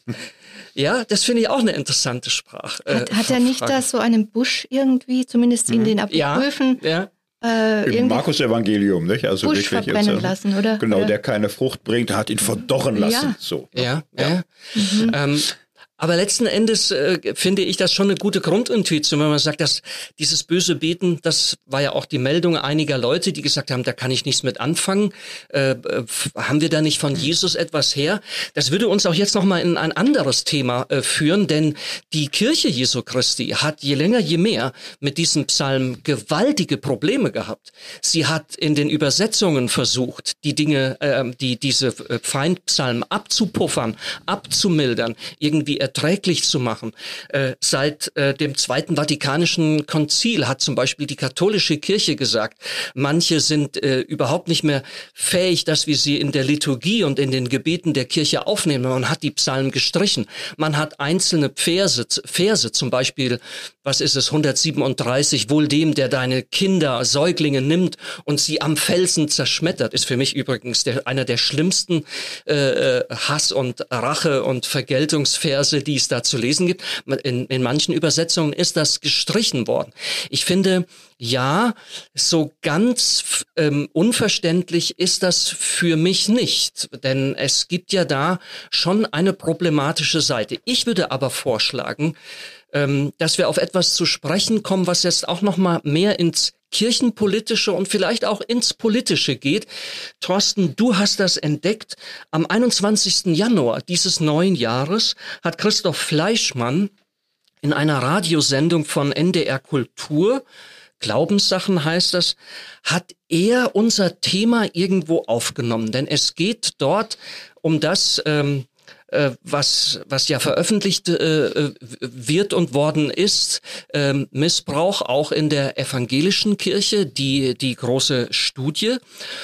Ja, das finde ich auch eine interessante Sprache. Hat, äh, hat er nicht Frage. da so einen Busch irgendwie, zumindest in den Apokryphen, Ja, ja. Äh, Im Markus-Evangelium, nicht? Also Busch wirklich verbrennen jetzt, lassen, oder? Genau, oder? der keine Frucht bringt, hat ihn verdorren lassen. Ja. So. Ja, ja. ja. Mhm. Ähm, aber letzten Endes äh, finde ich das schon eine gute Grundintuition, wenn man sagt, dass dieses böse Beten, das war ja auch die Meldung einiger Leute, die gesagt haben, da kann ich nichts mit anfangen. Äh, äh, haben wir da nicht von Jesus etwas her? Das würde uns auch jetzt nochmal in ein anderes Thema äh, führen, denn die Kirche Jesu Christi hat je länger, je mehr mit diesem Psalm gewaltige Probleme gehabt. Sie hat in den Übersetzungen versucht, die Dinge, äh, die diese äh, Feindpsalmen abzupuffern, abzumildern, irgendwie erträglich zu machen. Äh, seit äh, dem Zweiten Vatikanischen Konzil hat zum Beispiel die katholische Kirche gesagt, manche sind äh, überhaupt nicht mehr fähig, dass wir sie in der Liturgie und in den Gebeten der Kirche aufnehmen. Man hat die Psalmen gestrichen. Man hat einzelne Verse, Verse zum Beispiel, was ist es, hundertsiebenunddreißig, wohl dem, der deine Kinder, Säuglinge nimmt und sie am Felsen zerschmettert, ist für mich übrigens der, einer der schlimmsten äh, Hass- und Rache- und Vergeltungsverse, die es da zu lesen gibt. In, in manchen Übersetzungen ist das gestrichen worden. Ich finde, ja, so ganz ähm, unverständlich ist das für mich nicht, denn es gibt ja da schon eine problematische Seite. Ich würde aber vorschlagen, ähm, dass wir auf etwas zu sprechen kommen, was jetzt auch noch mal mehr ins Kirchenpolitische und vielleicht auch ins Politische geht. Thorsten, du hast das entdeckt. Am einundzwanzigsten Januar dieses neuen Jahres hat Christoph Fleischmann in einer Radiosendung von N D R Kultur, Glaubenssachen heißt das, hat er unser Thema irgendwo aufgenommen. Denn es geht dort um das, ähm, äh, was was ja veröffentlicht äh, wird und worden ist, äh, Missbrauch auch in der evangelischen Kirche, die die große Studie.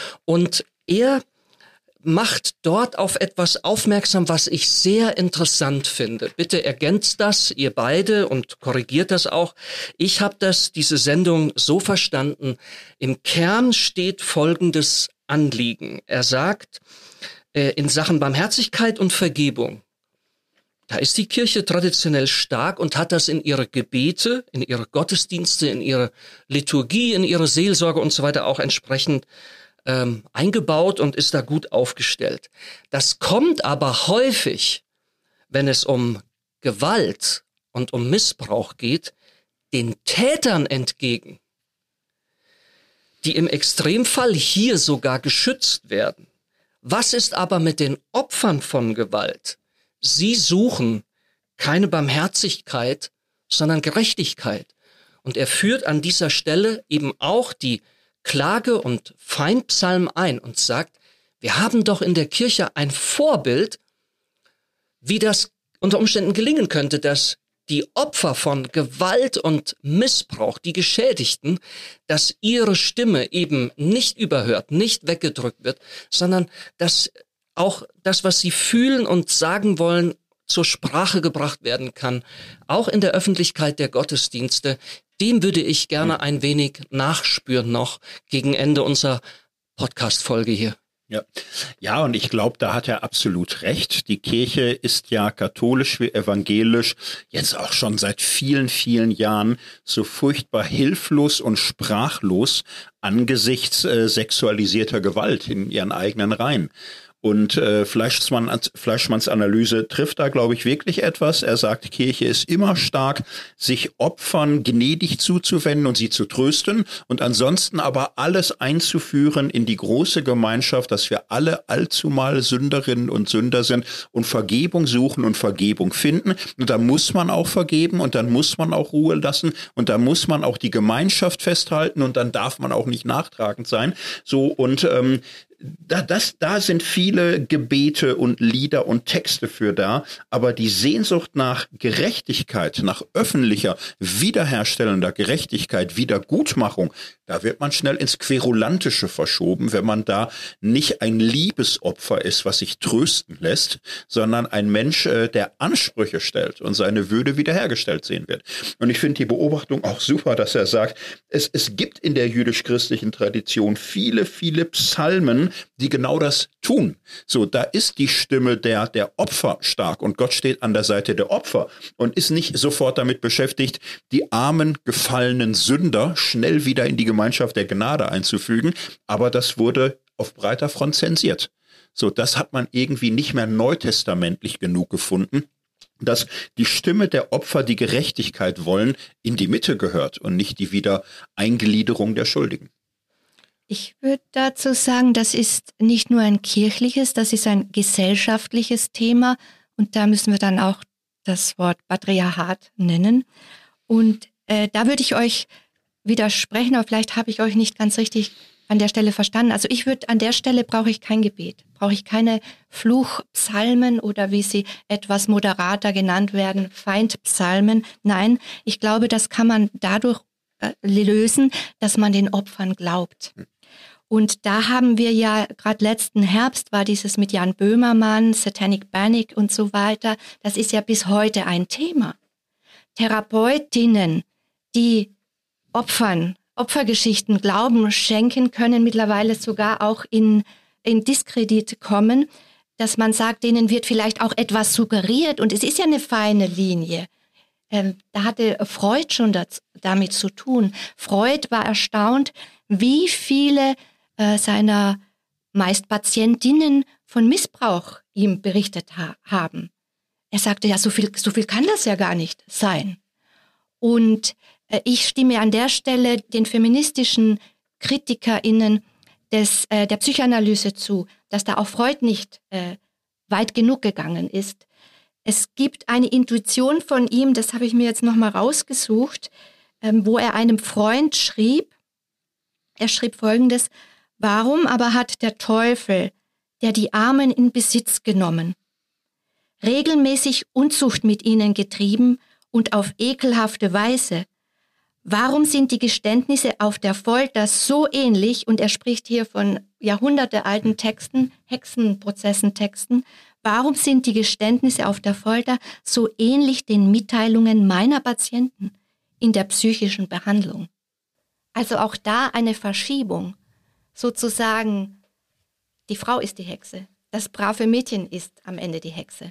Und er macht dort auf etwas aufmerksam, was ich sehr interessant finde. Bitte ergänzt das, ihr beide, und korrigiert das auch. Ich habe das, diese Sendung so verstanden, im Kern steht folgendes Anliegen. Er sagt, äh, in Sachen Barmherzigkeit und Vergebung, da ist die Kirche traditionell stark und hat das in ihre Gebete, in ihre Gottesdienste, in ihre Liturgie, in ihre Seelsorge und so weiter auch entsprechend Ähm, eingebaut und ist da gut aufgestellt. Das kommt aber häufig, wenn es um Gewalt und um Missbrauch geht, den Tätern entgegen, die im Extremfall hier sogar geschützt werden. Was ist aber mit den Opfern von Gewalt? Sie suchen keine Barmherzigkeit, sondern Gerechtigkeit. Und er führt an dieser Stelle eben auch die Klage- und Feindpsalm ein und sagt, wir haben doch in der Kirche ein Vorbild, wie das unter Umständen gelingen könnte, dass die Opfer von Gewalt und Missbrauch, die Geschädigten, dass ihre Stimme eben nicht überhört, nicht weggedrückt wird, sondern dass auch das, was sie fühlen und sagen wollen, zur Sprache gebracht werden kann, auch in der Öffentlichkeit der Gottesdienste. Dem würde ich gerne ein wenig nachspüren noch gegen Ende unserer Podcast-Folge hier. Ja, ja, und ich glaube, da hat er absolut recht. Die Kirche ist ja katholisch wie evangelisch jetzt auch schon seit vielen, vielen Jahren so furchtbar hilflos und sprachlos angesichts äh, sexualisierter Gewalt in ihren eigenen Reihen. Und äh, Fleischmann, Fleischmanns Analyse trifft da, glaube ich, wirklich etwas. Er sagt, Kirche ist immer stark, sich Opfern gnädig zuzuwenden und sie zu trösten und ansonsten aber alles einzuführen in die große Gemeinschaft, dass wir alle allzumal Sünderinnen und Sünder sind und Vergebung suchen und Vergebung finden. Und da muss man auch vergeben und dann muss man auch Ruhe lassen und da muss man auch die Gemeinschaft festhalten und dann darf man auch nicht nachtragend sein. So und ähm, Da, das, da sind viele Gebete und Lieder und Texte für da, aber die Sehnsucht nach Gerechtigkeit, nach öffentlicher, wiederherstellender Gerechtigkeit, Wiedergutmachung, da wird man schnell ins Querulantische verschoben, wenn man da nicht ein Liebesopfer ist, was sich trösten lässt, sondern ein Mensch, der Ansprüche stellt und seine Würde wiederhergestellt sehen wird. Und ich finde die Beobachtung auch super, dass er sagt, es, es gibt in der jüdisch-christlichen Tradition viele, viele Psalmen, die genau das tun. So, da ist die Stimme der, der Opfer stark und Gott steht an der Seite der Opfer und ist nicht sofort damit beschäftigt, die armen, gefallenen Sünder schnell wieder in die Gemeinschaft der Gnade einzufügen. Aber das wurde auf breiter Front zensiert. So, das hat man irgendwie nicht mehr neutestamentlich genug gefunden, dass die Stimme der Opfer, die Gerechtigkeit wollen, in die Mitte gehört und nicht die Wiedereingliederung der Schuldigen. Ich würde dazu sagen, das ist nicht nur ein kirchliches, das ist ein gesellschaftliches Thema und da müssen wir dann auch das Wort Patriarchat nennen. Und äh, da würde ich euch widersprechen, aber vielleicht habe ich euch nicht ganz richtig an der Stelle verstanden. Also ich würde, an der Stelle brauche ich kein Gebet, brauche ich keine Fluchpsalmen oder wie sie etwas moderater genannt werden, Feindpsalmen. Nein, ich glaube, das kann man dadurch äh, lösen, dass man den Opfern glaubt. Und da haben wir ja, gerade letzten Herbst war dieses mit Jan Böhmermann, Satanic Panic und so weiter, das ist ja bis heute ein Thema. Therapeutinnen, die Opfern, Opfergeschichten Glauben schenken, können mittlerweile sogar auch in, in Diskredit kommen, dass man sagt, denen wird vielleicht auch etwas suggeriert und es ist ja eine feine Linie. Ähm, da hatte Freud schon das, damit zu tun. Freud war erstaunt, wie viele äh, seiner meist Patientinnen von Missbrauch ihm berichtet ha- haben. Er sagte, ja, so viel, so viel kann das ja gar nicht sein. Und äh, ich stimme an der Stelle den feministischen KritikerInnen des, äh, der Psychoanalyse zu, dass da auch Freud nicht äh, weit genug gegangen ist. Es gibt eine Intuition von ihm, das habe ich mir jetzt nochmal rausgesucht, ähm, wo er einem Freund schrieb, er schrieb Folgendes: Warum aber hat der Teufel, der die Armen in Besitz genommen, regelmäßig Unzucht mit ihnen getrieben und auf ekelhafte Weise? Warum sind die Geständnisse auf der Folter so ähnlich, und er spricht hier von jahrhundertealten Texten, Hexenprozessentexten, warum sind die Geständnisse auf der Folter so ähnlich den Mitteilungen meiner Patienten in der psychischen Behandlung? Also auch da eine Verschiebung. Sozusagen, die Frau ist die Hexe. Das brave Mädchen ist am Ende die Hexe.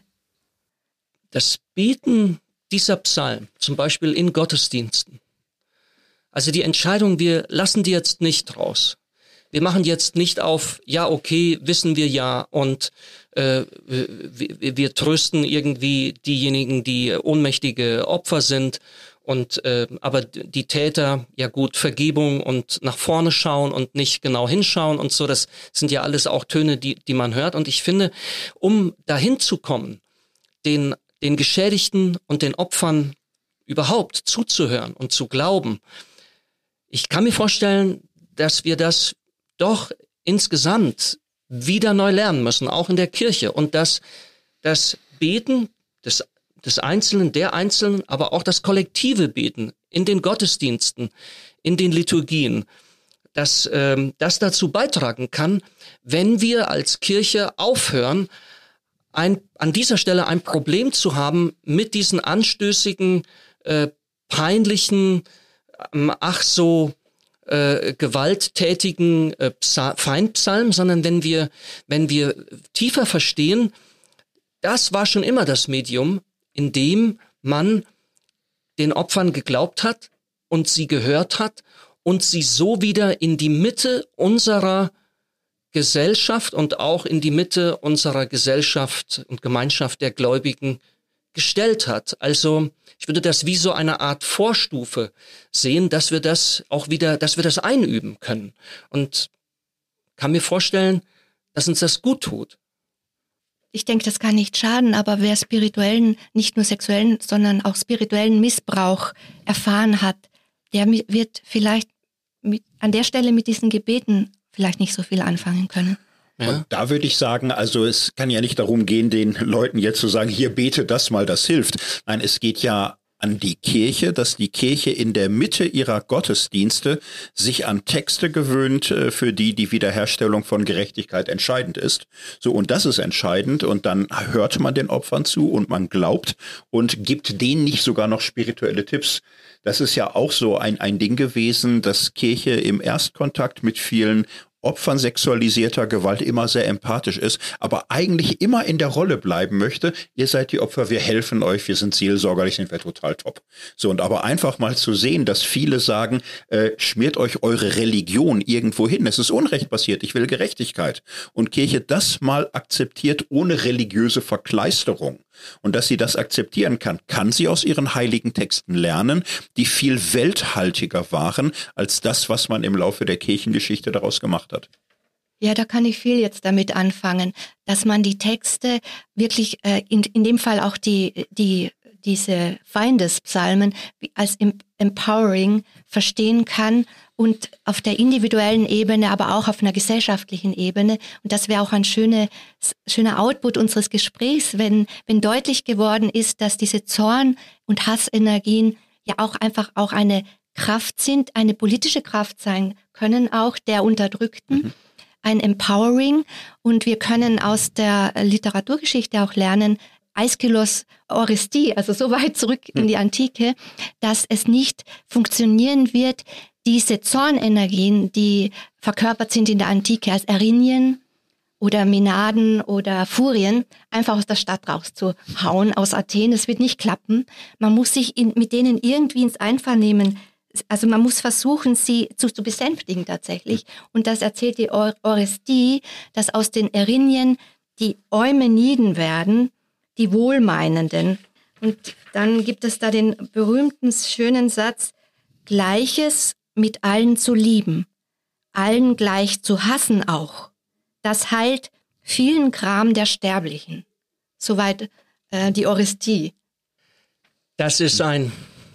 Das Beten dieser Psalmen, zum Beispiel in Gottesdiensten, also die Entscheidung, wir lassen die jetzt nicht raus. Wir machen jetzt nicht auf, ja, okay, wissen wir ja, und äh, wir, wir trösten irgendwie diejenigen, die ohnmächtige Opfer sind. Und äh, aber die Täter, ja gut, Vergebung und nach vorne schauen und nicht genau hinschauen und so, das sind ja alles auch Töne, die die man hört. Und ich finde, um dahin zu kommen, den den Geschädigten und den Opfern überhaupt zuzuhören und zu glauben, ich kann mir vorstellen, dass wir das doch insgesamt wieder neu lernen müssen, auch in der Kirche, und dass das Beten des des Einzelnen, der Einzelnen, aber auch das kollektive Beten in den Gottesdiensten, in den Liturgien, dass ähm, das dazu beitragen kann, wenn wir als Kirche aufhören, ein, an dieser Stelle ein Problem zu haben mit diesen anstößigen, äh, peinlichen, ähm, ach so äh, gewalttätigen äh, Psa- Feindpsalmen, sondern wenn wir, wenn wir tiefer verstehen, das war schon immer das Medium, in dem man den Opfern geglaubt hat und sie gehört hat und sie so wieder in die Mitte unserer Gesellschaft und auch in die Mitte unserer Gesellschaft und Gemeinschaft der Gläubigen gestellt hat. Also ich würde das wie so eine Art Vorstufe sehen, dass wir das auch wieder, dass wir das einüben können, und kann mir vorstellen, dass uns das gut tut. Ich denke, das kann nicht schaden, aber wer spirituellen, nicht nur sexuellen, sondern auch spirituellen Missbrauch erfahren hat, der wird vielleicht mit, an der Stelle mit diesen Gebeten vielleicht nicht so viel anfangen können. Ja. Und da würde ich sagen, also es kann ja nicht darum gehen, den Leuten jetzt zu sagen, hier bete das mal, das hilft. Nein, es geht ja an die Kirche, dass die Kirche in der Mitte ihrer Gottesdienste sich an Texte gewöhnt, für die die Wiederherstellung von Gerechtigkeit entscheidend ist. So, und das ist entscheidend, und dann hört man den Opfern zu und man glaubt und gibt denen nicht sogar noch spirituelle Tipps. Das ist ja auch so ein, ein Ding gewesen, dass Kirche im Erstkontakt mit vielen Opfern sexualisierter Gewalt immer sehr empathisch ist, aber eigentlich immer in der Rolle bleiben möchte, ihr seid die Opfer, wir helfen euch, wir sind seelsorgerlich, sind wir total top. So, und aber einfach mal zu sehen, dass viele sagen, äh, schmiert euch eure Religion irgendwo hin, es ist Unrecht passiert, ich will Gerechtigkeit. Und Kirche das mal akzeptiert ohne religiöse Verkleisterung. Und dass sie das akzeptieren kann, kann sie aus ihren heiligen Texten lernen, die viel welthaltiger waren als das, was man im Laufe der Kirchengeschichte daraus gemacht hat. Ja, da kann ich viel jetzt damit anfangen, dass man die Texte wirklich, äh, in, in dem Fall auch die, die, diese Feindespsalmen als empowering verstehen kann und auf der individuellen Ebene, aber auch auf einer gesellschaftlichen Ebene. Und das wäre auch ein schöner, schöner Output unseres Gesprächs, wenn, wenn deutlich geworden ist, dass diese Zorn- und Hassenergien ja auch einfach auch eine Kraft sind, eine politische Kraft sein können, auch der Unterdrückten. Mhm. Ein Empowering, und wir können aus der Literaturgeschichte auch lernen, Aeschylus Orestie, also so weit zurück in die Antike, dass es nicht funktionieren wird, diese Zornenergien, die verkörpert sind in der Antike als Erinien oder Mänaden oder Furien, einfach aus der Stadt rauszuhauen, aus Athen. Es wird nicht klappen. Man muss sich in, mit denen irgendwie ins Einvernehmen, also man muss versuchen, sie zu, zu besänftigen tatsächlich. Und das erzählt die Orestie, dass aus den Erinien die Eumeniden werden, die Wohlmeinenden. Und dann gibt es da den berühmten, schönen Satz, Gleiches mit allen zu lieben, allen gleich zu hassen auch. Das heilt vielen Gram der Sterblichen. Soweit äh, die Orestie. Das ist ein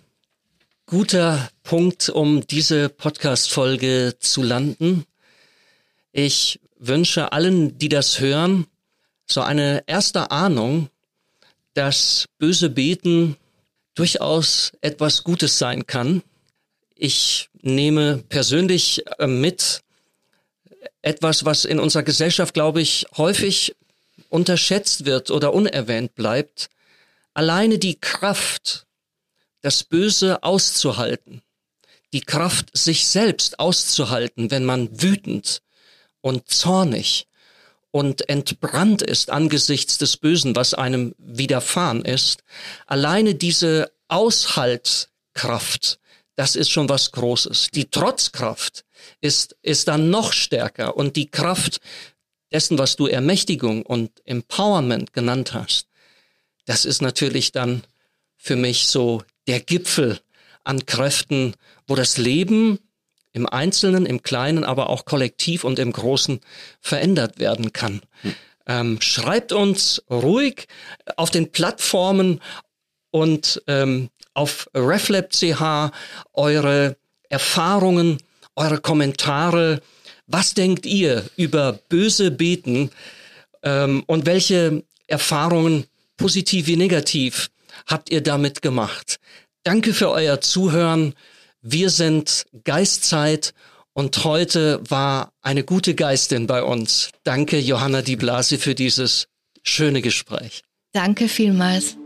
guter Punkt, um diese Podcast-Folge zu landen. Ich wünsche allen, die das hören, so eine erste Ahnung, dass böse Beten durchaus etwas Gutes sein kann. Ich nehme persönlich mit etwas, was in unserer Gesellschaft, glaube ich, häufig unterschätzt wird oder unerwähnt bleibt. Alleine die Kraft, das Böse auszuhalten, die Kraft, sich selbst auszuhalten, wenn man wütend und zornig und entbrannt ist angesichts des Bösen, was einem widerfahren ist. Alleine diese Aushaltkraft, das ist schon was Großes. Die Trotzkraft ist, ist dann noch stärker, und die Kraft dessen, was du Ermächtigung und Empowerment genannt hast, das ist natürlich dann für mich so der Gipfel an Kräften, wo das Leben im Einzelnen, im Kleinen, aber auch kollektiv und im Großen verändert werden kann. Hm. Ähm, schreibt uns ruhig auf den Plattformen und ähm, auf reflab punkt c h eure Erfahrungen, eure Kommentare. Was denkt ihr über böse Beten ähm, und welche Erfahrungen, positiv wie negativ, habt ihr damit gemacht? Danke für euer Zuhören. Wir sind Geistzeit und heute war eine gute Geistin bei uns. Danke, Johanna Di Blasi, für dieses schöne Gespräch. Danke vielmals.